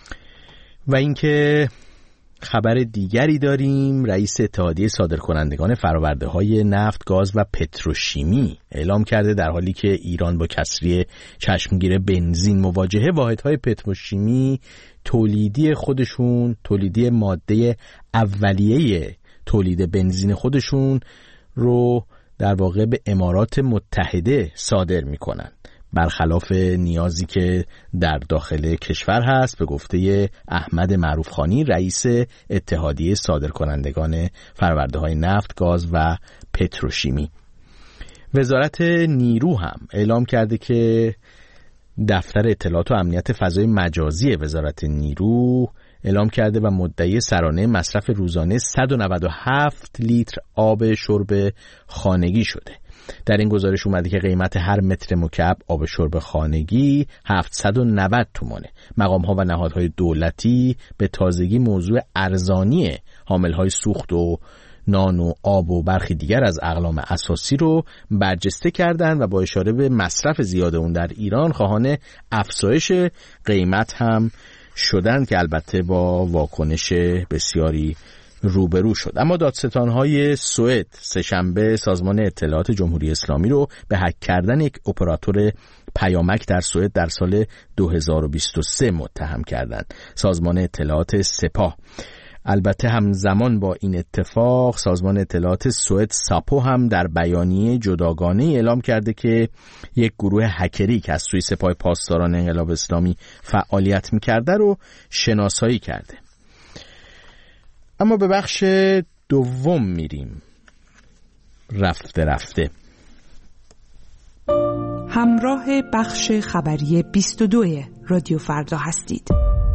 S2: و اینکه خبر دیگری داریم، رئیس اتحادیه صادرکنندگان فرآورده های نفت، گاز و پتروشیمی اعلام کرده در حالی که ایران با کسری چشمگیر بنزین مواجهه، واحدهای پتروشیمی تولیدی خودشون، تولیدی ماده اولیه تولید بنزین خودشون رو در واقع به امارات متحده صادر میکنن، برخلاف نیازی که در داخل کشور هست، به گفته احمد معروفخانی رئیس اتحادیه صادرکنندگان فرورده‌های نفت، گاز و پتروشیمی. وزارت نیرو هم اعلام کرده که دفتر اطلاعات و امنیت فضای مجازی وزارت نیرو اعلام کرده و مدعی سرانه مصرف روزانه صد و نود و هفت لیتر آب شرب خانگی شده. در این گزارش اومده که قیمت هر متر مکعب آب شرب خانگی هفتصد و نود تومانه. مقام‌ها و نهادهای دولتی به تازگی موضوع ارزانی حامل‌های سوخت و نان و آب و برخی دیگر از اقلام اساسی رو برجسته کردند و با اشاره به مصرف زیاد اون در ایران خواهان افزایش قیمت هم شدند که البته با واکنش بسیاری روبرو شد. اما دادستان‌های سوئد سه‌شنبه سازمان اطلاعات جمهوری اسلامی رو به هک کردن یک اپراتور پیامک در سوئد در سال دو هزار و بیست و سه متهم کردند. سازمان اطلاعات سپاه البته همزمان با این اتفاق سازمان اطلاعات سوئد ساپو هم در بیانیه جداگانه اعلام کرده که یک گروه هکری که از سوی سپاه پاسداران انقلاب اسلامی فعالیت می‌کرده رو شناسایی کرده. اما به بخش دوم میریم. رفته رفته
S1: همراه بخش خبری بیست و دو رادیو فردا هستید.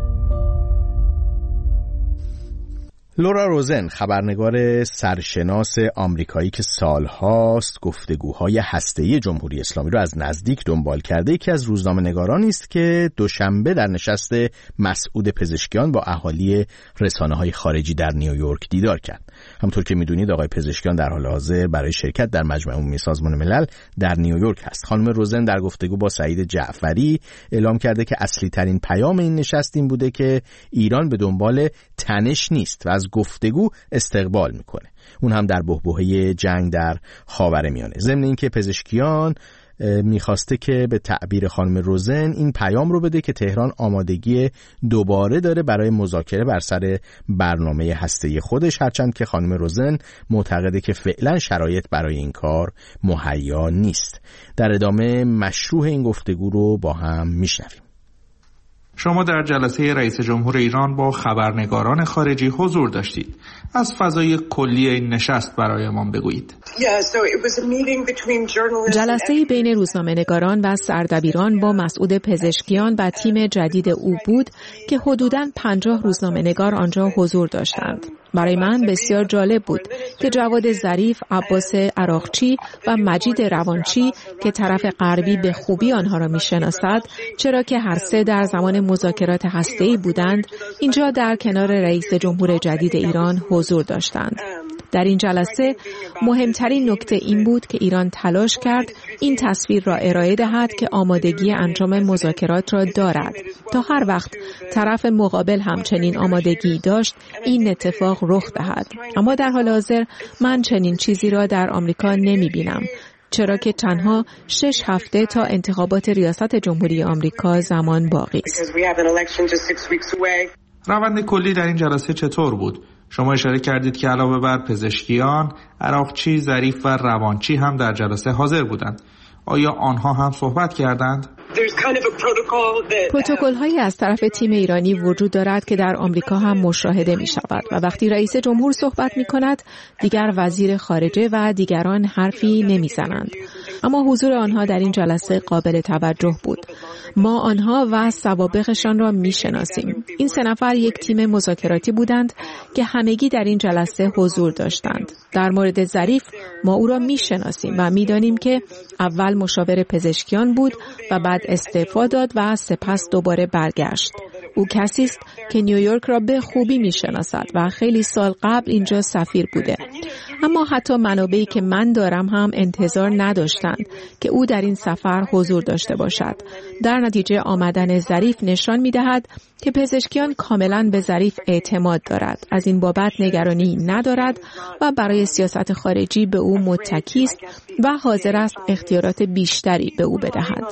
S2: لورا روزن، خبرنگار سرشناس آمریکایی که سالهاست گفتگوهای هسته‌ای جمهوری اسلامی را از نزدیک دنبال کرده، یکی از روزنامه‌نگارانی است که دوشنبه در نشست مسعود پزشکیان با اهالی رسانه‌های خارجی در نیویورک دیدار کرد. همونطور که می‌دونید آقای پزشکیان در حال حاضر برای شرکت در مجمع عمومی سازمان ملل در نیویورک هست. خانم روزن در گفتگو با سعید جعفری اعلام کرده که اصلی ترین پیام این نشست این بوده که ایران به دنبال تنش نیست و از گفتگو استقبال میکنه، اون هم در بحبوحه جنگ در خاورمیانه. ضمن اینکه پزشکیان میخواسته که به تعبیر خانم روزن این پیام رو بده که تهران آمادگی دوباره داره برای مذاکره بر سر برنامه هسته‌ای خودش، هرچند که خانم روزن معتقده که فعلا شرایط برای این کار مهیا نیست. در ادامه مشروع این گفتگو رو با هم میشنویم.
S15: شما در جلسه رئیس جمهور ایران با خبرنگاران خارجی حضور داشتید. از فضای کلی این نشست برایمان بگویید.
S1: جلسه بین روزنامه‌نگاران و سردبیران با مسعود پزشکیان و تیم جدید او بود که حدوداً پنجاه روزنامه‌نگار آنجا حضور داشتند. برای من بسیار جالب بود که جواد ظریف، عباس عراقچی و مجید روانچی که طرف غربی به خوبی آنها را می‌شناسد، چرا که هر سه در زمان مذاکرات هسته‌ای بودند، اینجا در کنار رئیس جمهور جدید ایران حضور داشتند. در این جلسه مهمترین نکته این بود که ایران تلاش کرد این تصویر را ارائه دهد که آمادگی انجام مذاکرات را دارد. تا هر وقت طرف مقابل همچنین آمادگی داشت این اتفاق رخ دهد. اما در حال حاضر من چنین چیزی را در آمریکا نمی بینم، چرا که تنها شش هفته تا انتخابات ریاست جمهوری آمریکا زمان باقی است.
S15: روند کلی در این جلسه چطور بود؟ شما اشاره کردید که علاوه بر پزشکیان، عراقچی، ظریف و روانچی هم در جلسه حاضر بودند. آیا آنها هم صحبت کردند؟
S1: پروتکل هایی از طرف تیم ایرانی وجود دارد که در آمریکا هم مشاهده می شود و وقتی رئیس جمهور صحبت می کند دیگر وزیر خارجه و دیگران حرفی نمی زنند. اما حضور آنها در این جلسه قابل توجه بود. ما آنها و سوابقشان را می شناسیم. این سه نفر یک تیم مذاکراتی بودند که همگی در این جلسه حضور داشتند. در مورد ظریف ما او را می شناسیم و می دانیم که اول مشاور پزشکیان بود و بعد استعفا داد و سپس دوباره برگشت. او کسی است که نیویورک را به خوبی میشناسد و خیلی سال قبل اینجا سفیر بوده. اما حتی منابعی که من دارم هم انتظار نداشتند که او در این سفر حضور داشته باشد. در نتیجه آمدن ظریف نشان می‌دهد که پزشکیان کاملا به ظریف اعتماد دارد. از این بابت نگرانی ندارد و برای سیاست خارجی به او متکی است و حاضر است اختیارات بیشتری به او بدهد.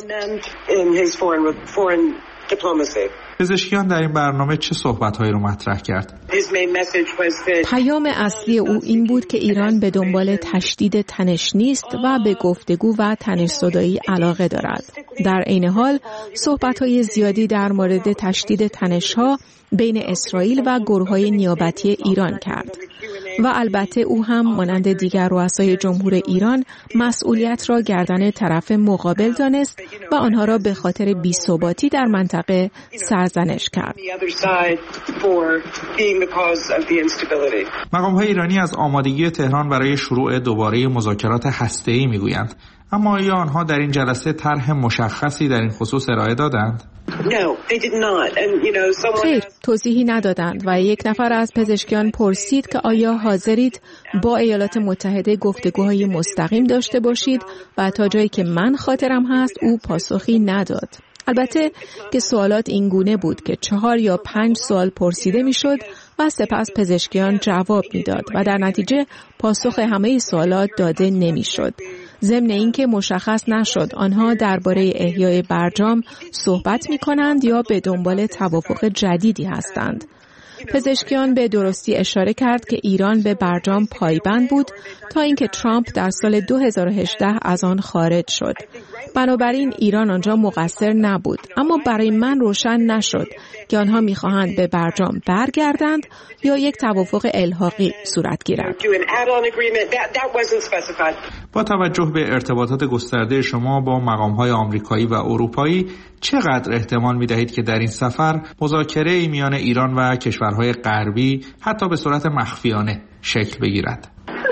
S15: پزشکیان در این برنامه چه صحبت‌هایی رو مطرح کرد؟
S1: پیام اصلی او این بود که ایران به دنبال تشدید تنش نیست و به گفتگو و تنش‌زدایی علاقه دارد. در عین حال صحبت‌های زیادی در مورد تشدید تنش‌ها بین اسرائیل و گروه‌های نیابتی ایران کرد. و البته او هم مانند دیگر رؤسای جمهور ایران مسئولیت را گردن طرف مقابل دانست و آنها را به خاطر بی‌ثباتی در منطقه سرزنش کرد.
S15: مقام‌های ایرانی از آمادگی تهران برای شروع دوباره مذاکرات هسته‌ای میگویند. اما آیا آنها در این جلسه طرح مشخصی در این خصوص ارائه دادند؟
S1: خیر، توضیحی ندادند و یک نفر از پزشکیان پرسید که آیا حاضرید با ایالات متحده گفتگوهای مستقیم داشته باشید و تا جایی که من خاطرم هست او پاسخی نداد. البته که سوالات این گونه بود که چهار یا پنج سوال پرسیده میشد و سپس پزشکیان جواب میداد و در نتیجه پاسخ همه سوالات داده نمیشد. ضمن اینکه مشخص نشد آنها درباره احیای برجام صحبت می‌کنند یا به دنبال توافق جدیدی هستند. پزشکیان به درستی اشاره کرد که ایران به برجام پایبند بود تا اینکه ترامپ در سال دو هزار و هجده از آن خارج شد. بنابراین ایران آنجا مقصر نبود، اما برای من روشن نشد که آنها می‌خواهند به برجام برگردند یا یک توافق الحاقی صورت گیرد.
S15: با توجه به ارتباطات گسترده شما با مقام‌های آمریکایی و اروپایی، چقدر احتمال می‌دهید که در این سفر مذاکره‌ای میان ایران و کشورهای غربی حتی به صورت مخفیانه شکل بگیرد؟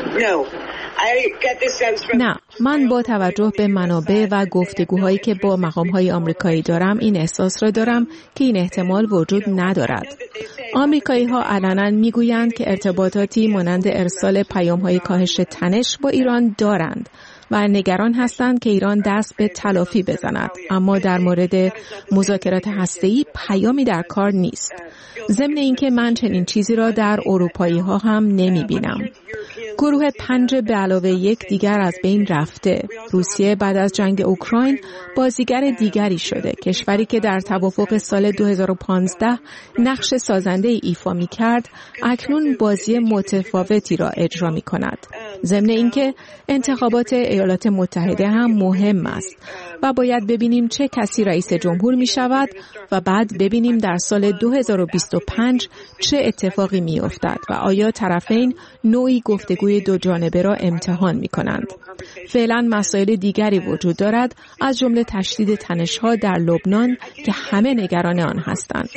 S1: نه، من با توجه به منابع و گفتگوهایی که با مقام‌های آمریکایی دارم این احساس را دارم که این احتمال وجود ندارد. آمریکایی‌ها علنا میگویند که ارتباطاتی مانند ارسال پیام‌های کاهش تنش با ایران دارند و نگران هستند که ایران دست به تلافی بزند، اما در مورد مذاکرات هسته‌ای پیامی در کار نیست. ضمن اینکه من چنین چیزی را در اروپایی‌ها هم نمی‌بینم. گروه پنج به علاوه یک دیگر از بین رفته. روسیه بعد از جنگ اوکراین بازیگر دیگری شده، کشوری که در توافق سال دو هزار و پانزده نقش سازنده ایفا می کرد، اکنون بازی متفاوتی را اجرا می کند. ضمن اینکه انتخابات ایالات متحده هم مهم است و باید ببینیم چه کسی رئیس جمهور می شود و بعد ببینیم در سال دو هزار و بیست و پنج چه اتفاقی می افتد و آیا طرفین نوعی گفتگوی دو جانبه را امتحان می کنند. فعلا مسائل دیگری وجود دارد، از جمله تشدید تنش‌ها در لبنان که همه نگران آن هستند.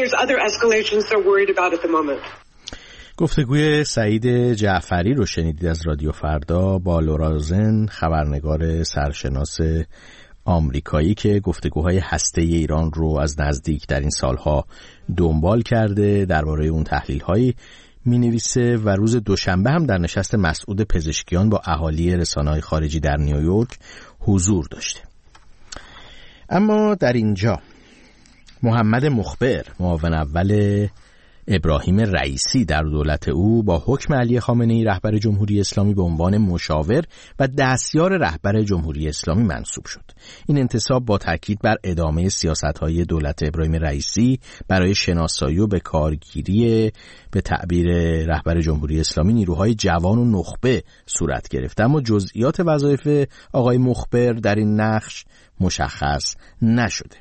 S2: گفتگوی سعید جعفری رو شنیدید از رادیو فردا با لورا روزن، خبرنگار سرشناس آمریکایی که گفتگوهای هسته‌ای ایران رو از نزدیک در این سالها دنبال کرده. درباره اون تحلیل‌هایی می‌نویسه و روز دوشنبه هم در نشست مسعود پزشکیان با اهالی رسانه‌های خارجی در نیویورک حضور داشته. اما در اینجا محمد مخبر، معاون اول ابراهیم رئیسی در دولت او، با حکم علی خامنه‌ای رهبر جمهوری اسلامی به عنوان مشاور و دستیار رهبر جمهوری اسلامی منصوب شد. این انتصاب با تاکید بر ادامه سیاست‌های دولت ابراهیم رئیسی برای شناسایی و به کارگیری به تعبیر رهبر جمهوری اسلامی نیروهای جوان و نخبه صورت گرفت. اما جزئیات وظایف آقای مخبر در این نقش مشخص نشده.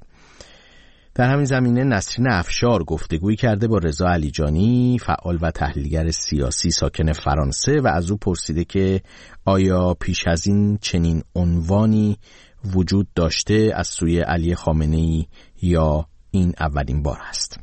S2: در همین زمینه نسرین افشار گفتگویی کرده با رضا علیجانی، فعال و تحلیلگر سیاسی ساکن فرانسه، و از او پرسیده که آیا پیش از این چنین عنوانی وجود داشته از سوی علی خامنه‌ای یا این اولین بار است؟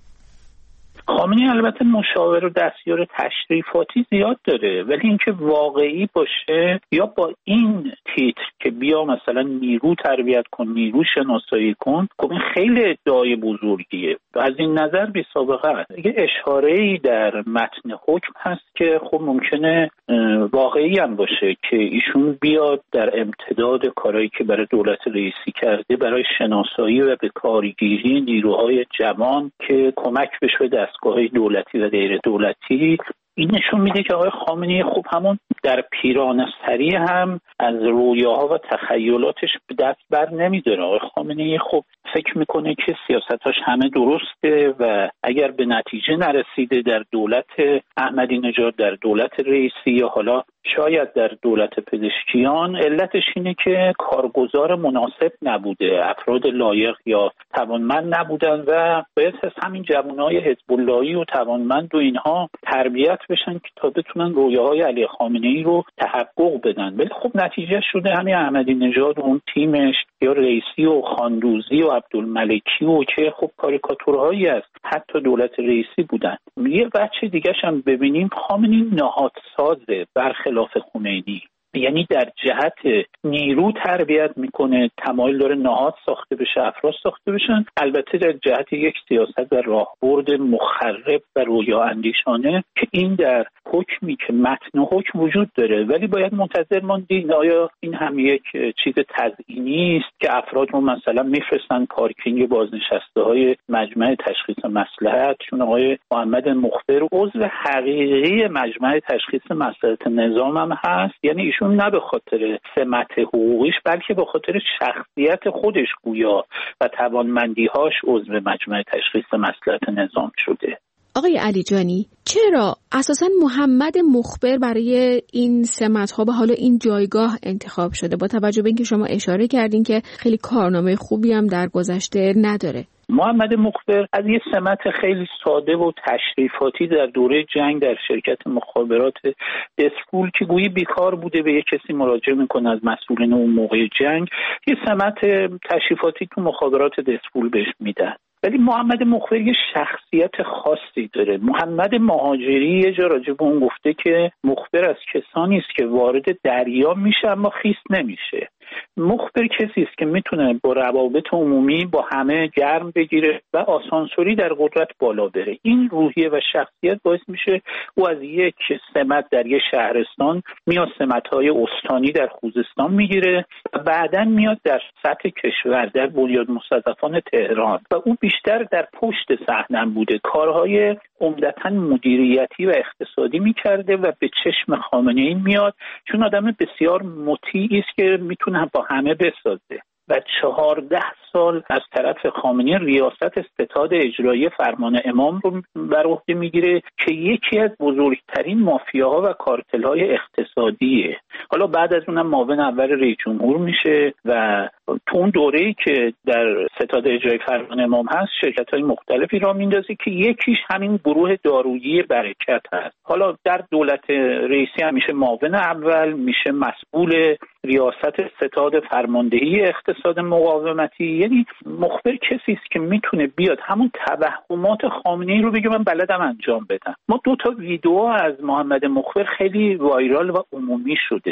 S16: خامنه‌ای البته مشاور و دستیار تشریفاتی زیاد داره، ولی اینکه واقعی باشه یا با این تیتر که بیا مثلا نیرو تربیت کن، نیرو شناسایی کن، خب این خیلی ادعای بزرگیه. از این نظر بی سابقه است. یه اشاره‌ای در متن حکم هست که خب ممکنه واقعی هم باشه که ایشون بیاد در امتداد کارهایی که برای دولت رئیسی کرده برای شناسایی و به کارگیری نیروهای جوان که کمک بشه دستگاه‌های دولتی و غیر دولتی. این نشون میده که آقای خامنه‌ای خب همون در پیرانه سری هم از رویاها و تخیلاتش به دست بر نمیداره. آقای خامنه‌ای خب فکر میکنه که سیاستاش همه درسته و اگر به نتیجه نرسیده در دولت احمدی نژاد، در دولت رئیسی یا حالا شاید در دولت پزشکیان، علتش اینه که کارگزار مناسب نبوده، افراد لایق یا توانمند نبودن و باید از همین جوانای حزب اللهی و توانمند و اینها تربیت بشن که تا بتونن رویاهای علی خامنه‌ای رو تحقق بدن. ولی خب نتیجه شده همین احمدی نژاد و اون تیمش یا رئیسی و خاندوزی و عبدالملکی و که خب کاریکاتورهایی است حتی دولت رئیسی بودن. یه بچه دیگه هم ببینیم، خامنه‌ای نهادسازه برخلاف خمینی، یعنی در جهت نیرو تربیت میکنه، تمایل داره نهاد ساخته بشه، افراد ساخته بشن. البته در جهت یک سیاست و راهبرد مخرب و رویا اندیشانه که این در حکمی که متن حکم وجود داره، ولی باید منتظر ماندین آیا این هم یک چیز تزیینی است که افراد رو مثلا میفرستن پارکینگ بازنشسته های مجمع تشخیص مصلحت، چون آقای محمد مخبر عضو حقیقی مجمع تشخیص مصلحت نظام هم هست، یعنی ایشون نه به خاطر سمت حقوقیش بلکه به خاطر شخصیت خودش گویا و توانمندی‌هاش عضو مجمع تشخیص مصلحت نظام شده.
S1: آقای علیجانی، چرا اساساً محمد مخبر برای این سمت‌ها به حالا این جایگاه انتخاب شده، با توجه به اینکه شما اشاره کردین که خیلی کارنامه خوبی هم در گذشته نداره؟
S16: محمد مخبر از یه سمت خیلی ساده و تشریفاتی در دوره جنگ در شرکت مخابرات دسپول که گویی بیکار بوده به یه کسی مراجعه میکنه از مسئولین اون موقع جنگ، یه سمت تشریفاتی تو مخابرات دسپول بهش میدن. ولی محمد مخبر یه شخصیت خاصی داره. محمد مهاجری یه جا راجع به اون گفته که مخبر از کسانی است که وارد دریا میشه اما خیس نمیشه. مخبر کسی است که میتونه با روابط عمومی با همه گرم بگیره و آسانسوری در قدرت بالا بره. این روحیه و شخصیت باعث میشه او از یک سمت در یک شهرستان میاد سمت‌های استانی در خوزستان میگیره و بعداً میاد در سطح کشور در بنیاد مستضعفان تهران و او بیشتر در پشت صحنه بوده، کارهای عمدتاً مدیریتی و اقتصادی میکرده و به چشم خامنه‌ای میاد چون آدم بسیار مطیعی است که میتونه با همه بسازه و چهارده سال از طرف خامنه‌ای ریاست ستاد اجرایی فرمان امام رو بر عهده میگیره که یکی از بزرگترین مافیاها و کارتل‌های اقتصادیه. حالا بعد از اونم معاون اول رئیس جمهور میشه و تو اون دوره‌ای که در ستاد اجرایی فرمان امام هست شرکت‌های مختلفی را میندازه که یکیش همین گروه دارویی برکت هست. حالا در دولت رئیسی هم میشه معاون اول، میشه مسئول ریاست ستاد فرماندهی اقتصاد مقاومتی. یعنی مخبر کسی است که میتونه بیاد همون توهمات خامنه‌ای رو بگه من بلدم انجام بدم. ما دو تا ویدیو از محمد مخبر خیلی وایرال و عمومی شده.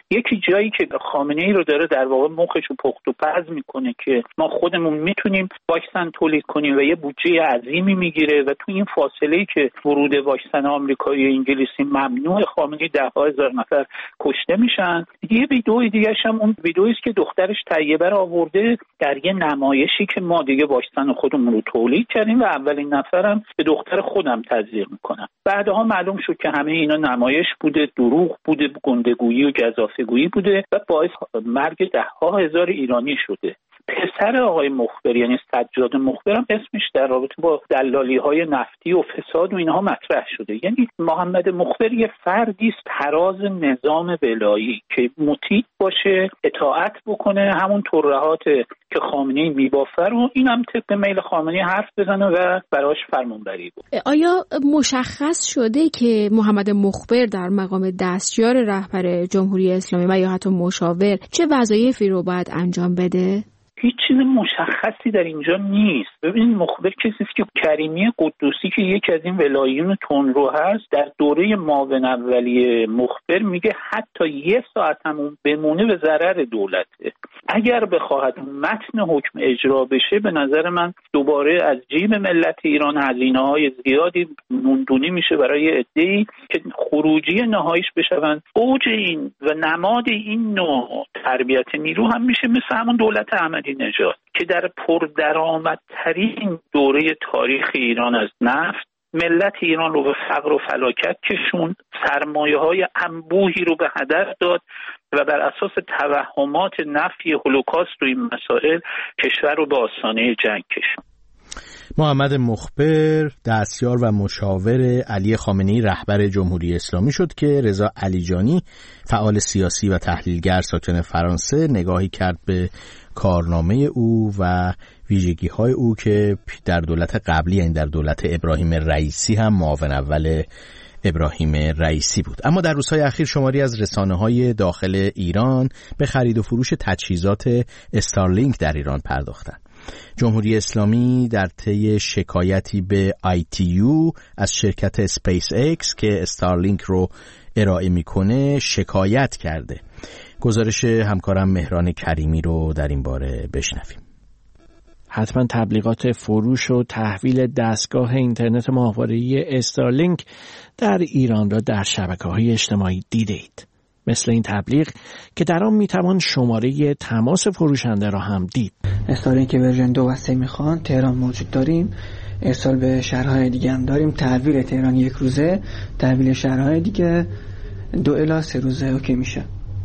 S16: یکی جایی که خامنه‌ای رو داره در واقع مخش رو پخت و پز میکنه که ما خودمون میتونیم واکسن تولید کنیم و یه بودجه عظیمی میگیره و تو این فاصله‌ای که ورود واکسن آمریکایی و انگلیسی ممنوع، خامنه‌ای ده ها هزار نفر کشته میشن. یه ویدئوی دیگه هم اون ویدئویی است که دخترش طیبه رو آورده در یه نمایشی که ما دیگه واکسن خودمون رو تولید کردیم و اولین نفرم به دختر خودم تزریق میکنم. بعدها معلوم شد که همه اینا نمایش بوده، دروغ بوده، گندگویی و گزافه‌گویی بوده و باعث مرگ ده ها هزار ایرانی شده. پسر آقای مخبر یعنی سجاد مخبرم اسمش در رابطه با دلالی‌های نفتی و فساد و اینها مطرح شده. یعنی محمد مخبر یه فردی است تراز نظام ولایی که مطیع باشه، اطاعت بکنه، همون ترهات که خامنه‌ای میبافه رو اینم طبق میل خامنه‌ای حرف بزنه و براش فرمانبری بود.
S1: آیا مشخص شده که محمد مخبر در مقام دستیار رهبر جمهوری اسلامی و یا حتی مشاور چه وظایفی رو باید انجام بده؟
S16: هیچ چیز مشخصی در اینجا نیست. ببینید مخبر کسی است که کریمی قدوسی که یکی از این ولایون تندرو هست در دوره معاون اولیه مخبر میگه حتی یه ساعت هم بمونه به ضرر دولته. اگر بخواهد متن حکم اجرا بشه به نظر من دوباره از جیب ملت ایران هزینه‌های زیادی نوندونی میشه برای عده‌ای که خروجی نهاییش بشون. اوج این و نماد این نوع تربیت نیرو هم میشه مثل همون دولت احمدی نژاد که در پردرآمدترین دوره تاریخ ایران از نفت ملت ایران رو به فقر و فلاکت کشوند، سرمایه‌های انبوهی رو به هدر داد و بر اساس توهمات نفی هولوکاست و این مسائل کشور رو به آستانه جنگ کشوند.
S2: محمد مخبر دستیار و مشاور علی خامنه‌ای رهبر جمهوری اسلامی شد که رضا علیجانی فعال سیاسی و تحلیلگر ساکن فرانسه نگاهی کرد به کارنامه او و ویژگی‌های او که در دولت قبلی یعنی در دولت ابراهیم رئیسی هم معاون اول ابراهیم رئیسی بود. اما در روزهای اخیر شماری از رسانه‌های داخل ایران به خرید و فروش تجهیزات استارلینک در ایران پرداختند. جمهوری اسلامی در طی شکایتی به آی تی یو از شرکت اسپیس ایکس که استارلینک رو ارائه میکنه شکایت کرده. گزارش همکارم مهران کریمی رو در این باره بشنویم.
S17: حتما تبلیغات فروش و تحویل دستگاه اینترنت ماهواره‌ای استارلینک در ایران را در شبکه‌های اجتماعی دیدید. مثل این تبلیغ که در آن میتوان شماره تماس فروشنده را هم دید.
S18: استارلینک ورژن دو و سه میخوان تهران موجود داریم، ارسال به شهرهای دیگه هم داریم. تحویل تهران یک روزه، تحویل شهرهای دیگه دو الی سه روزه اوکی میشه.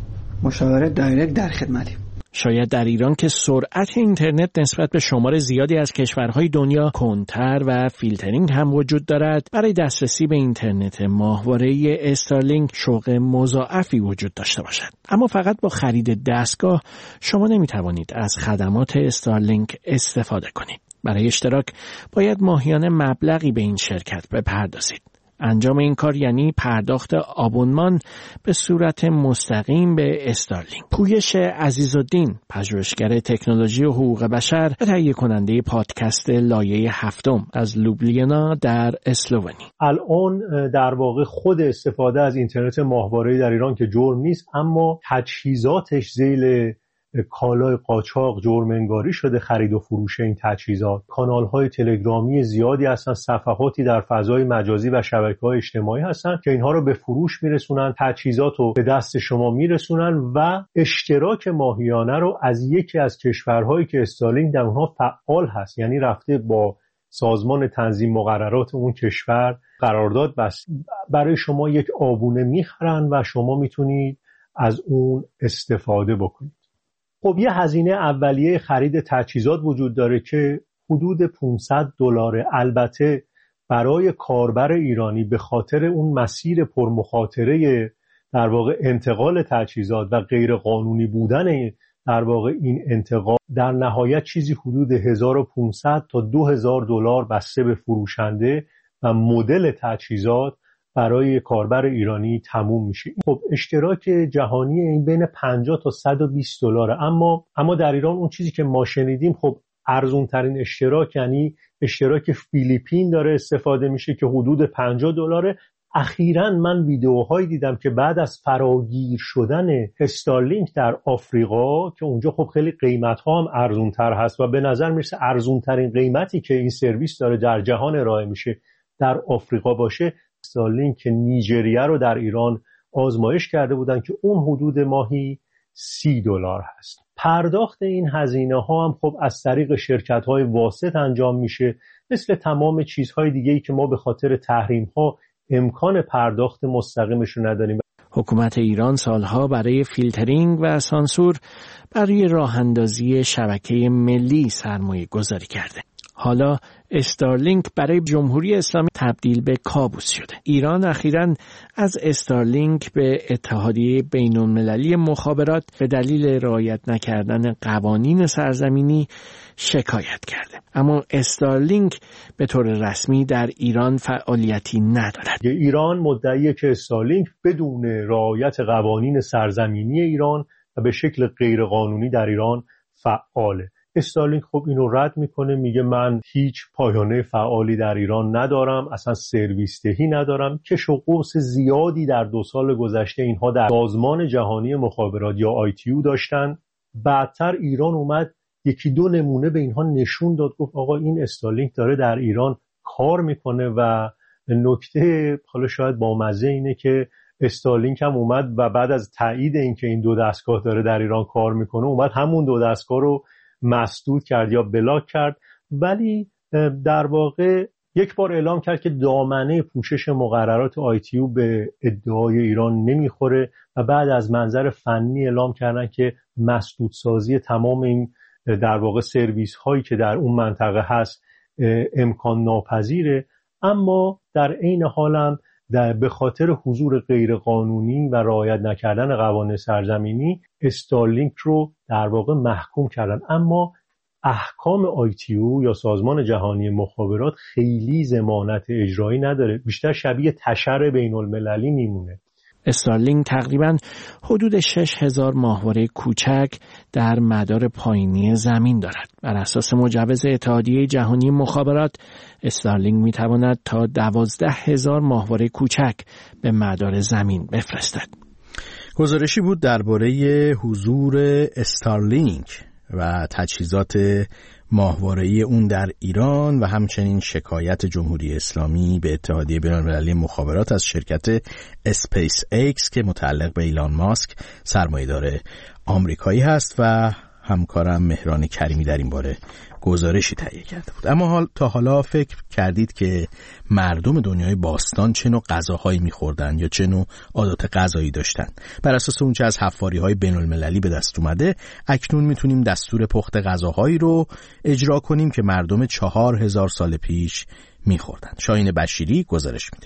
S18: مشاوره دایرکت در خدمتیم.
S17: شاید در ایران که سرعت اینترنت نسبت به شمار زیادی از کشورهای دنیا کندتر و فیلترینگ هم وجود دارد، برای دسترسی به اینترنت ماهواره‌ای استارلینک شوق مضاعفی وجود داشته باشد. اما فقط با خرید دستگاه شما نمیتوانید از خدمات استارلینک استفاده کنید. برای اشتراک باید ماهیانه مبلغی به این شرکت بپردازید. انجام این کار یعنی پرداخت آبونمان به صورت مستقیم به استارلینک. پویش عزیزالدین، پژوهشگر تکنولوژی و حقوق بشر و تهیه کننده پادکست لایه هفتم از لوبلیانا در اسلوونی.
S19: الان در واقع خود استفاده از اینترنت ماهواره‌ای در ایران که جرم نیست، اما تجهیزاتش ذیل کالای قاچاق جرم انگاری شده. خرید و فروش این تجهیزات، کانال‌های تلگرامی زیادی هستن، صفحاتی در فضای مجازی و شبکه‌های اجتماعی هستن که اینها رو به فروش میرسونن، تجهیزات رو به دست شما میرسونن و اشتراک ماهیانه رو از یکی از کشورهایی که استارلینک در اونها فعال هست، یعنی رفته با سازمان تنظیم مقررات اون کشور قرارداد بست، برای شما یک آبونه میخرن و شما میتونید از اون استفاده بکنید. خب یه هزینه اولیه خرید تجهیزات وجود داره که حدود پانصد دلاره. البته برای کاربر ایرانی به خاطر اون مسیر پرمخاطره در واقع انتقال تجهیزات و غیر قانونی بودن در واقع این انتقال، در نهایت چیزی حدود هزار و پانصد تا دو هزار دلار بسته به فروشنده و مدل تجهیزات برای کاربر ایرانی تموم میشه. خب اشتراک جهانی این بین پنجاه تا صد و بیست دلاره، اما اما در ایران اون چیزی که ما شنیدیم خب ارزون ترین اشتراک یعنی اشتراک فیلیپین داره استفاده میشه که حدود پنجاه دلاره. اخیراً من ویدیوهایی دیدم که بعد از فراگیر شدن استارلینک در آفریقا که اونجا خب خیلی قیمت‌ها هم ارزون‌تر هست و به نظر میرسه ارزون‌ترین قیمتی که این سرویس داره در جهان ارائه میشه در آفریقا باشه، استارلینک نیجریه رو در ایران آزمایش کرده بودن که اون حدود ماهی سی دلار هست. پرداخت این هزینه ها هم خب از طریق شرکت های واسط انجام میشه، مثل تمام چیزهای دیگه‌ای که ما به خاطر تحریم ها امکان پرداخت مستقیمش رو نداریم.
S17: حکومت ایران سالها برای فیلترینگ و سانسور برای راه اندازی شبکه ملی سرمایه گذاری کرده. حالا استارلینک برای جمهوری اسلامی تبدیل به کابوس شده. ایران اخیراً از استارلینک به اتحادیه بین‌المللی مخابرات به دلیل رعایت نکردن قوانین سرزمینی شکایت کرده. اما استارلینک به طور رسمی در ایران فعالیتی ندارد.
S19: ایران مدعیه که استارلینک بدون رعایت قوانین سرزمینی ایران و به شکل غیرقانونی در ایران فعاله. استارلینک خب اینو رد میکنه، میگه من هیچ پایانه فعالی در ایران ندارم، اصلا سرویس دهی ندارم. کش و قوس زیادی در دو سال گذشته اینها در سازمان جهانی مخابرات یا آی تی او داشتن. بعدتر ایران اومد یکی دو نمونه به اینها نشون داد، گفت آقا این استارلینک داره در ایران کار میکنه. و نکته حالا شاید با مزه اینه که استارلینک هم اومد و بعد از تایید اینکه این دو دستگاه داره در ایران کار میکنه، اومد همون دو دستگاه رو مسدود کرد یا بلاک کرد، ولی در واقع یک بار اعلام کرد که دامنه پوشش مقررات آی تی او به ادعای ایران نمیخوره و بعد از منظر فنی اعلام کردن که مسدود سازی تمام این در واقع سرویس هایی که در اون منطقه هست امکان ناپذیره. اما در عین حال هم به خاطر حضور غیرقانونی و رعایت نکردن قوانین سرزمینی استارلینک رو در واقع محکوم کردن. اما احکام آی تی او یا سازمان جهانی مخابرات خیلی ضمانت اجرایی نداره، بیشتر شبیه تشر بین المللی میمونه.
S17: استارلینک تقریباً حدود شش هزار ماهواره کوچک در مدار پایینی زمین دارد. بر اساس مجوز اتحادیه جهانی مخابرات، استارلینک میتواند تا دوازده هزار ماهواره کوچک به مدار زمین بفرستد.
S2: گزارشی بود درباره حضور استارلینک و تجهیزات ماهواره‌ای اون در ایران و همچنین شکایت جمهوری اسلامی به اتحادیه بین‌المللی مخابرات از شرکت اسپیس ایکس که متعلق به ایلان ماسک سرمایه‌دار آمریکایی هست و همکارم مهران کریمی در این باره گزارشی تهیه کرده بود. اما حال تا حالا فکر کردید که مردم دنیای باستان چه نوع غذاهایی می‌خوردن یا چه نوع عادات غذایی داشتن؟ بر اساس اون چه از حفاری‌های بین‌المللی به دست اومده، اکنون میتونیم دستور پخت غذاهایی رو اجرا کنیم که مردم چهار هزار سال پیش می‌خوردن. شاهین بشیری گزارش میده.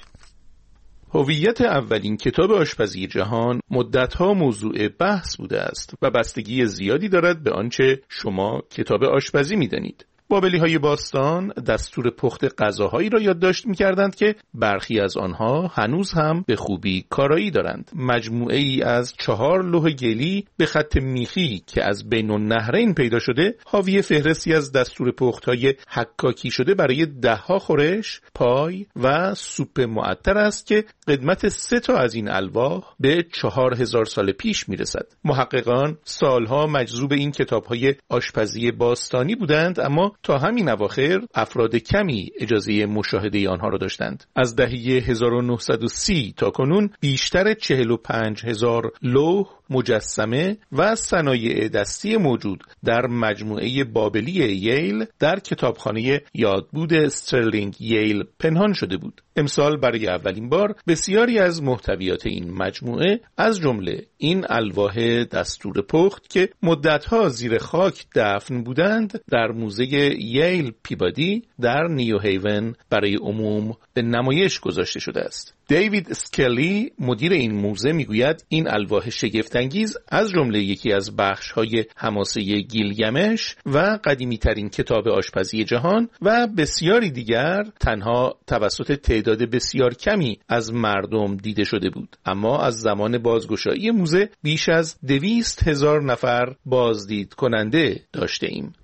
S4: هویت اولین کتاب آشپزی جهان مدتها موضوع بحث بوده است و بستگی زیادی دارد به آنچه شما کتاب آشپزی می‌دانید. بابلی‌های باستان دستور پخت غذاهایی را یادداشت می‌کردند که برخی از آنها هنوز هم به خوبی کارایی دارند. مجموعه ای از چهار لوح گلی به خط میخی که از بین النهرین پیدا شده، حاوی فهرستی از دستور پخت‌های حکاکی شده برای ده‌ها خورش، پای و سوپ معطر است که قدمت سه تا از این الواح به چهار هزار سال پیش می‌رسد. محققان سالها مجذوب این کتاب‌های آشپزی باستانی بودند، اما تا همین اواخر افراد کمی اجازه مشاهده آنها را داشتند. از دهه هزار و نهصد و سی تا کنون بیشتر چهل و پنج هزار لوح، مجسمه و صنایع دستی موجود در مجموعه بابلی ییل در کتابخانه یادبود استرلینگ ییل پنهان شده بود. امسال برای اولین بار بسیاری از محتویات این مجموعه از جمله این الواح دستور پخت که مدتها زیر خاک دفن بودند در موزه ییل پیبادی در نیو هیون برای عموم به نمایش گذاشته شده است. دیوید اسکلی مدیر این موزه میگوید این الواح شگفت‌انگیز از جمله یکی از بخش‌های حماسه گیلگمش و قدیمی‌ترین کتاب آشپزی جهان و بسیاری دیگر تنها توسط تعداد بسیار کمی از مردم دیده شده بود، اما از زمان بازگشایی موزه بیش از دویست هزار نفر بازدید کننده داشته ایم.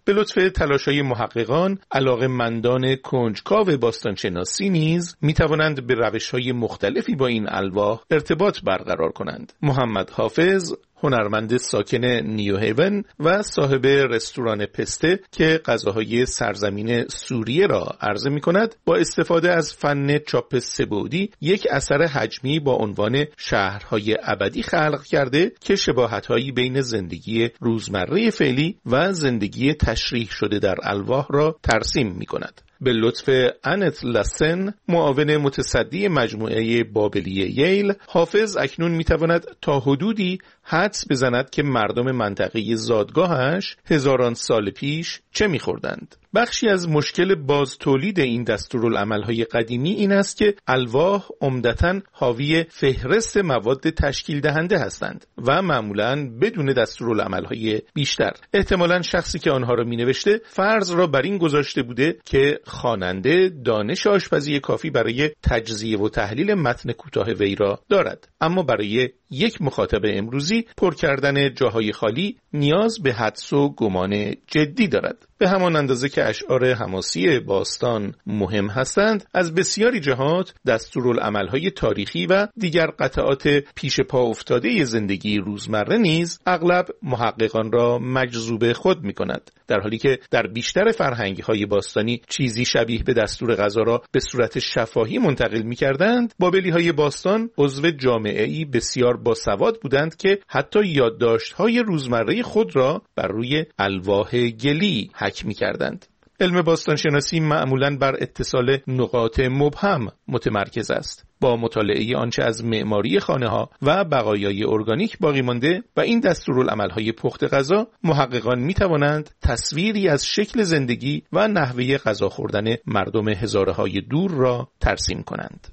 S4: به لطف تلاش‌های محققان، علاقه‌مندان کنجکاو باستانشناسی نیز می‌توانند به روش‌های مختلفی با این الواح ارتباط برقرار کنند. محمد حافظ، هنرمند ساکن نیو هیون و صاحب رستوران پسته که غذاهای سرزمین سوریه را عرضه می‌کند، با استفاده از فن چاپ سه‌بعدی یک اثر حجمی با عنوان شهرهای ابدی خلق کرده که شباهت‌هایی بین زندگی روزمره فعلی و زندگی تشریح شده در الواح را ترسیم می‌کند. به لطف انت لاسن، معاون متصدی مجموعه بابلی ییل، حافظ اکنون میتواند تا حدودی حدس بزند که مردم منطقه زادگاهش هزاران سال پیش چه میخوردند. بخشی از مشکل باز تولید این دستورالعمل‌های قدیمی این است که الواح عمدتاً حاوی فهرست مواد تشکیل دهنده هستند و معمولاً بدون دستورالعمل‌های بیشتر. احتمالاً شخصی که آنها را می‌نوشته فرض را بر این گذاشته بوده که خواننده دانش آشپزی کافی برای تجزیه و تحلیل متن کوتاه وی را دارد، اما برای یک مخاطب امروزی پر کردن جاهای خالی نیاز به حدس و گمان جدی دارد. به همان اندازه که اشعار حماسی باستان مهم هستند، از بسیاری جهات دستورالعمل‌های تاریخی و دیگر قطعات پیش پا افتاده زندگی روزمره نیز اغلب محققان را مجذوب خود می‌کند، در حالی که در بیشتر فرهنگ‌های باستانی چیزی شبیه به دستور غذا را به صورت شفاهی منتقل می‌کردند. بابلی‌های باستان عضو جامعه‌ای بسیار باسواد بودند که حتی یادداشت‌های روزمره خود را بر روی الواح گلی حک می‌کردند. علم باستانشناسی معمولاً بر اتصال نقاط مبهم متمرکز است. با مطالعه آنچه از معماری خانه‌ها و بقایای ارگانیک باقی مانده و این دستورالعمل‌های پخت غذا، محققان می‌توانند تصویری از شکل زندگی و نحوه غذا خوردن مردم هزاره‌های دور را ترسیم کنند.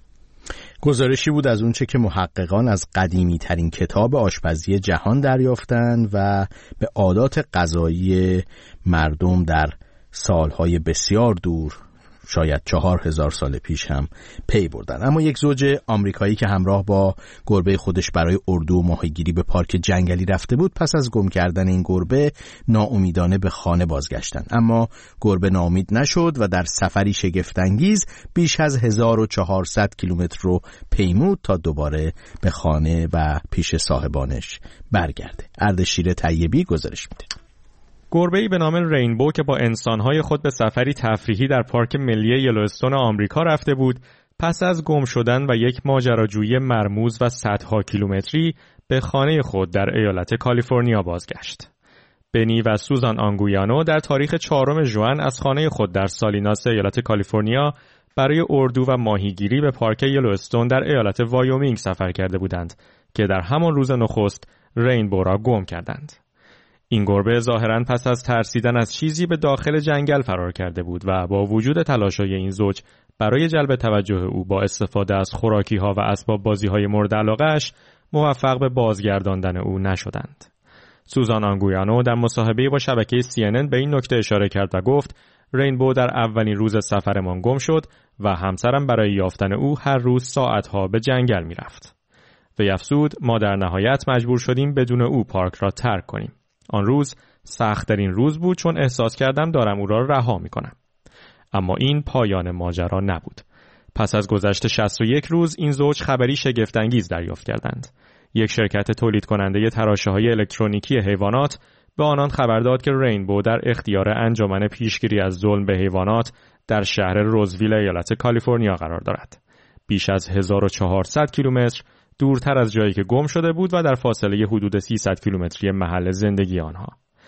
S2: گزارشی بود از اونچه که محققان از قدیمی ترین کتاب آشپزی جهان دریافتند و به عادات غذایی مردم در سالهای بسیار دور، شاید چهار هزار سال پیش هم پی بردن. اما یک زوج آمریکایی که همراه با گربه خودش برای اردو و ماهیگیری به پارک جنگلی رفته بود، پس از گم کردن این گربه ناامیدانه به خانه بازگشتند. اما گربه ناامید نشد و در سفری شگفت‌انگیز بیش از هزار و چهارصد کیلومتر رو پیمود تا دوباره به خانه و پیش صاحبانش برگرده. اردشیر طیبی گزارش میده.
S20: گربه‌ای به نام رینبو که با انسان‌های خود به سفری تفریحی در پارک ملی یلوستون آمریکا رفته بود، پس از گم شدن و یک ماجراجویی مرموز و صدها کیلومتری به خانه خود در ایالت کالیفرنیا بازگشت. بنی و سوزان آنگویانو در تاریخ چهارم ژوئن از خانه خود در سالیناس ایالت کالیفرنیا برای اردو و ماهیگیری به پارک یلوستون در ایالت وایومینگ سفر کرده بودند که در همان روز نخست رینبو را گم کردند. این گربه ظاهراً پس از ترسیدن از چیزی به داخل جنگل فرار کرده بود و با وجود تلاش‌های این زوج برای جلب توجه او با استفاده از خوراکی‌ها و اسباب بازی‌های مورد علاقه‌اش موفق به بازگرداندن او نشدند. سوزان آنگویانو در مصاحبه‌ای با شبکه سی ان ان به این نکته اشاره کرد و گفت رینبو در اولین روز سفرمان گم شد و همسرم برای یافتن او هر روز ساعت‌ها به جنگل می‌رفت. و افزود ما در نهایت مجبور شدیم بدون او پارک را ترک کنیم. آن روز سخت‌ترین روز بود چون احساس کردم دارم او را رها می‌کنم. اما این پایان ماجرا نبود. پس از گذشت شصت و یک روز این زوج خبری شگفت‌انگیز دریافت کردند. یک شرکت تولید کننده تراشه‌های الکترونیکی حیوانات به آنان خبر داد که رینبو در اختیار انجمن پیشگیری از ظلم به حیوانات در شهر روزویل ایالت کالیفرنیا قرار دارد. بیش از هزار و چهارصد کیلومتر دورتر از جایی که گم شده بود و در فاصله حدود سیصد کیلومتری محل زندگی آنها.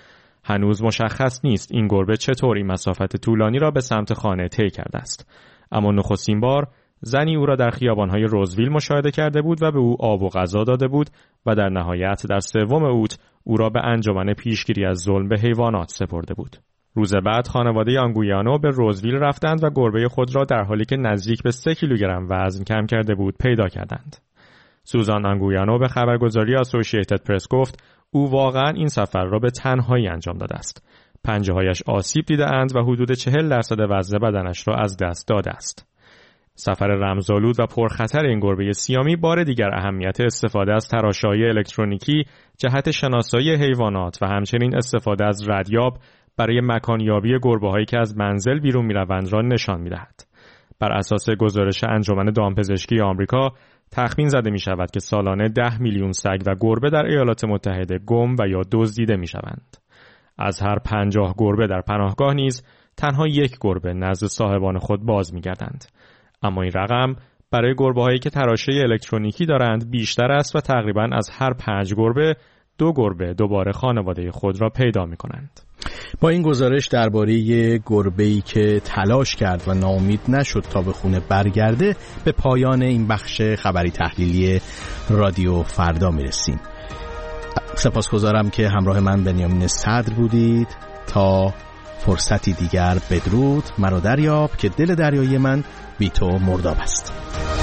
S20: هنوز مشخص نیست این گربه چطور این مسافت طولانی را به سمت خانه طی کرده است. اما نخستین بار زنی او را در خیابان‌های روزویل مشاهده کرده بود و به او آب و غذا داده بود و در نهایت در سوم اوت او را به انجمن پیشگیری از ظلم به حیوانات سپرده بود. روز بعد خانواده آنگویانو به روزویل رفتند و گربه خود را در حالی که نزدیک به سه کیلوگرم وزن کم کرده بود پیدا کردند. سوزان آنگویانو به خبرگزاری اسوسییتد پرس گفت او واقعا این سفر را به تنهایی انجام داده است. پنجه‌هایش آسیب دیده‌اند و حدود چهل درصد وزن بدنش را از دست داده است. سفر رمزآلود و پرخطر این گربه سیامی بار دیگر اهمیت استفاده از تراشه‌های الکترونیکی جهت شناسایی حیوانات و همچنین استفاده از ردیاب برای مکانیابی گربه‌هایی که از منزل بیرون می‌روند را نشان می‌دهد. بر اساس گزارش انجمن دامپزشکی آمریکا تخمین زده می‌شود که سالانه ده میلیون سگ و گربه در ایالات متحده گم و یا دزدیده می‌شوند. از هر پنجاه گربه در پناهگاه نیز تنها یک گربه نزد صاحبان خود باز می‌گردند. اما این رقم برای گربه‌هایی که تراشه الکترونیکی دارند بیشتر است و تقریباً از هر پنج گربه دو گربه دوباره خانواده خود را پیدا می‌کنند.
S2: با این گزارش درباره گربه‌ای که تلاش کرد و ناامید نشد تا به خونه برگرده به پایان این بخش خبری تحلیلی رادیو فردا میرسیم. سپاسگزارم که همراه من بنیامین صدر بودید. تا فرصتی دیگر بدرود. مرا دریاب که دل دریایی من بی تو مرداب است.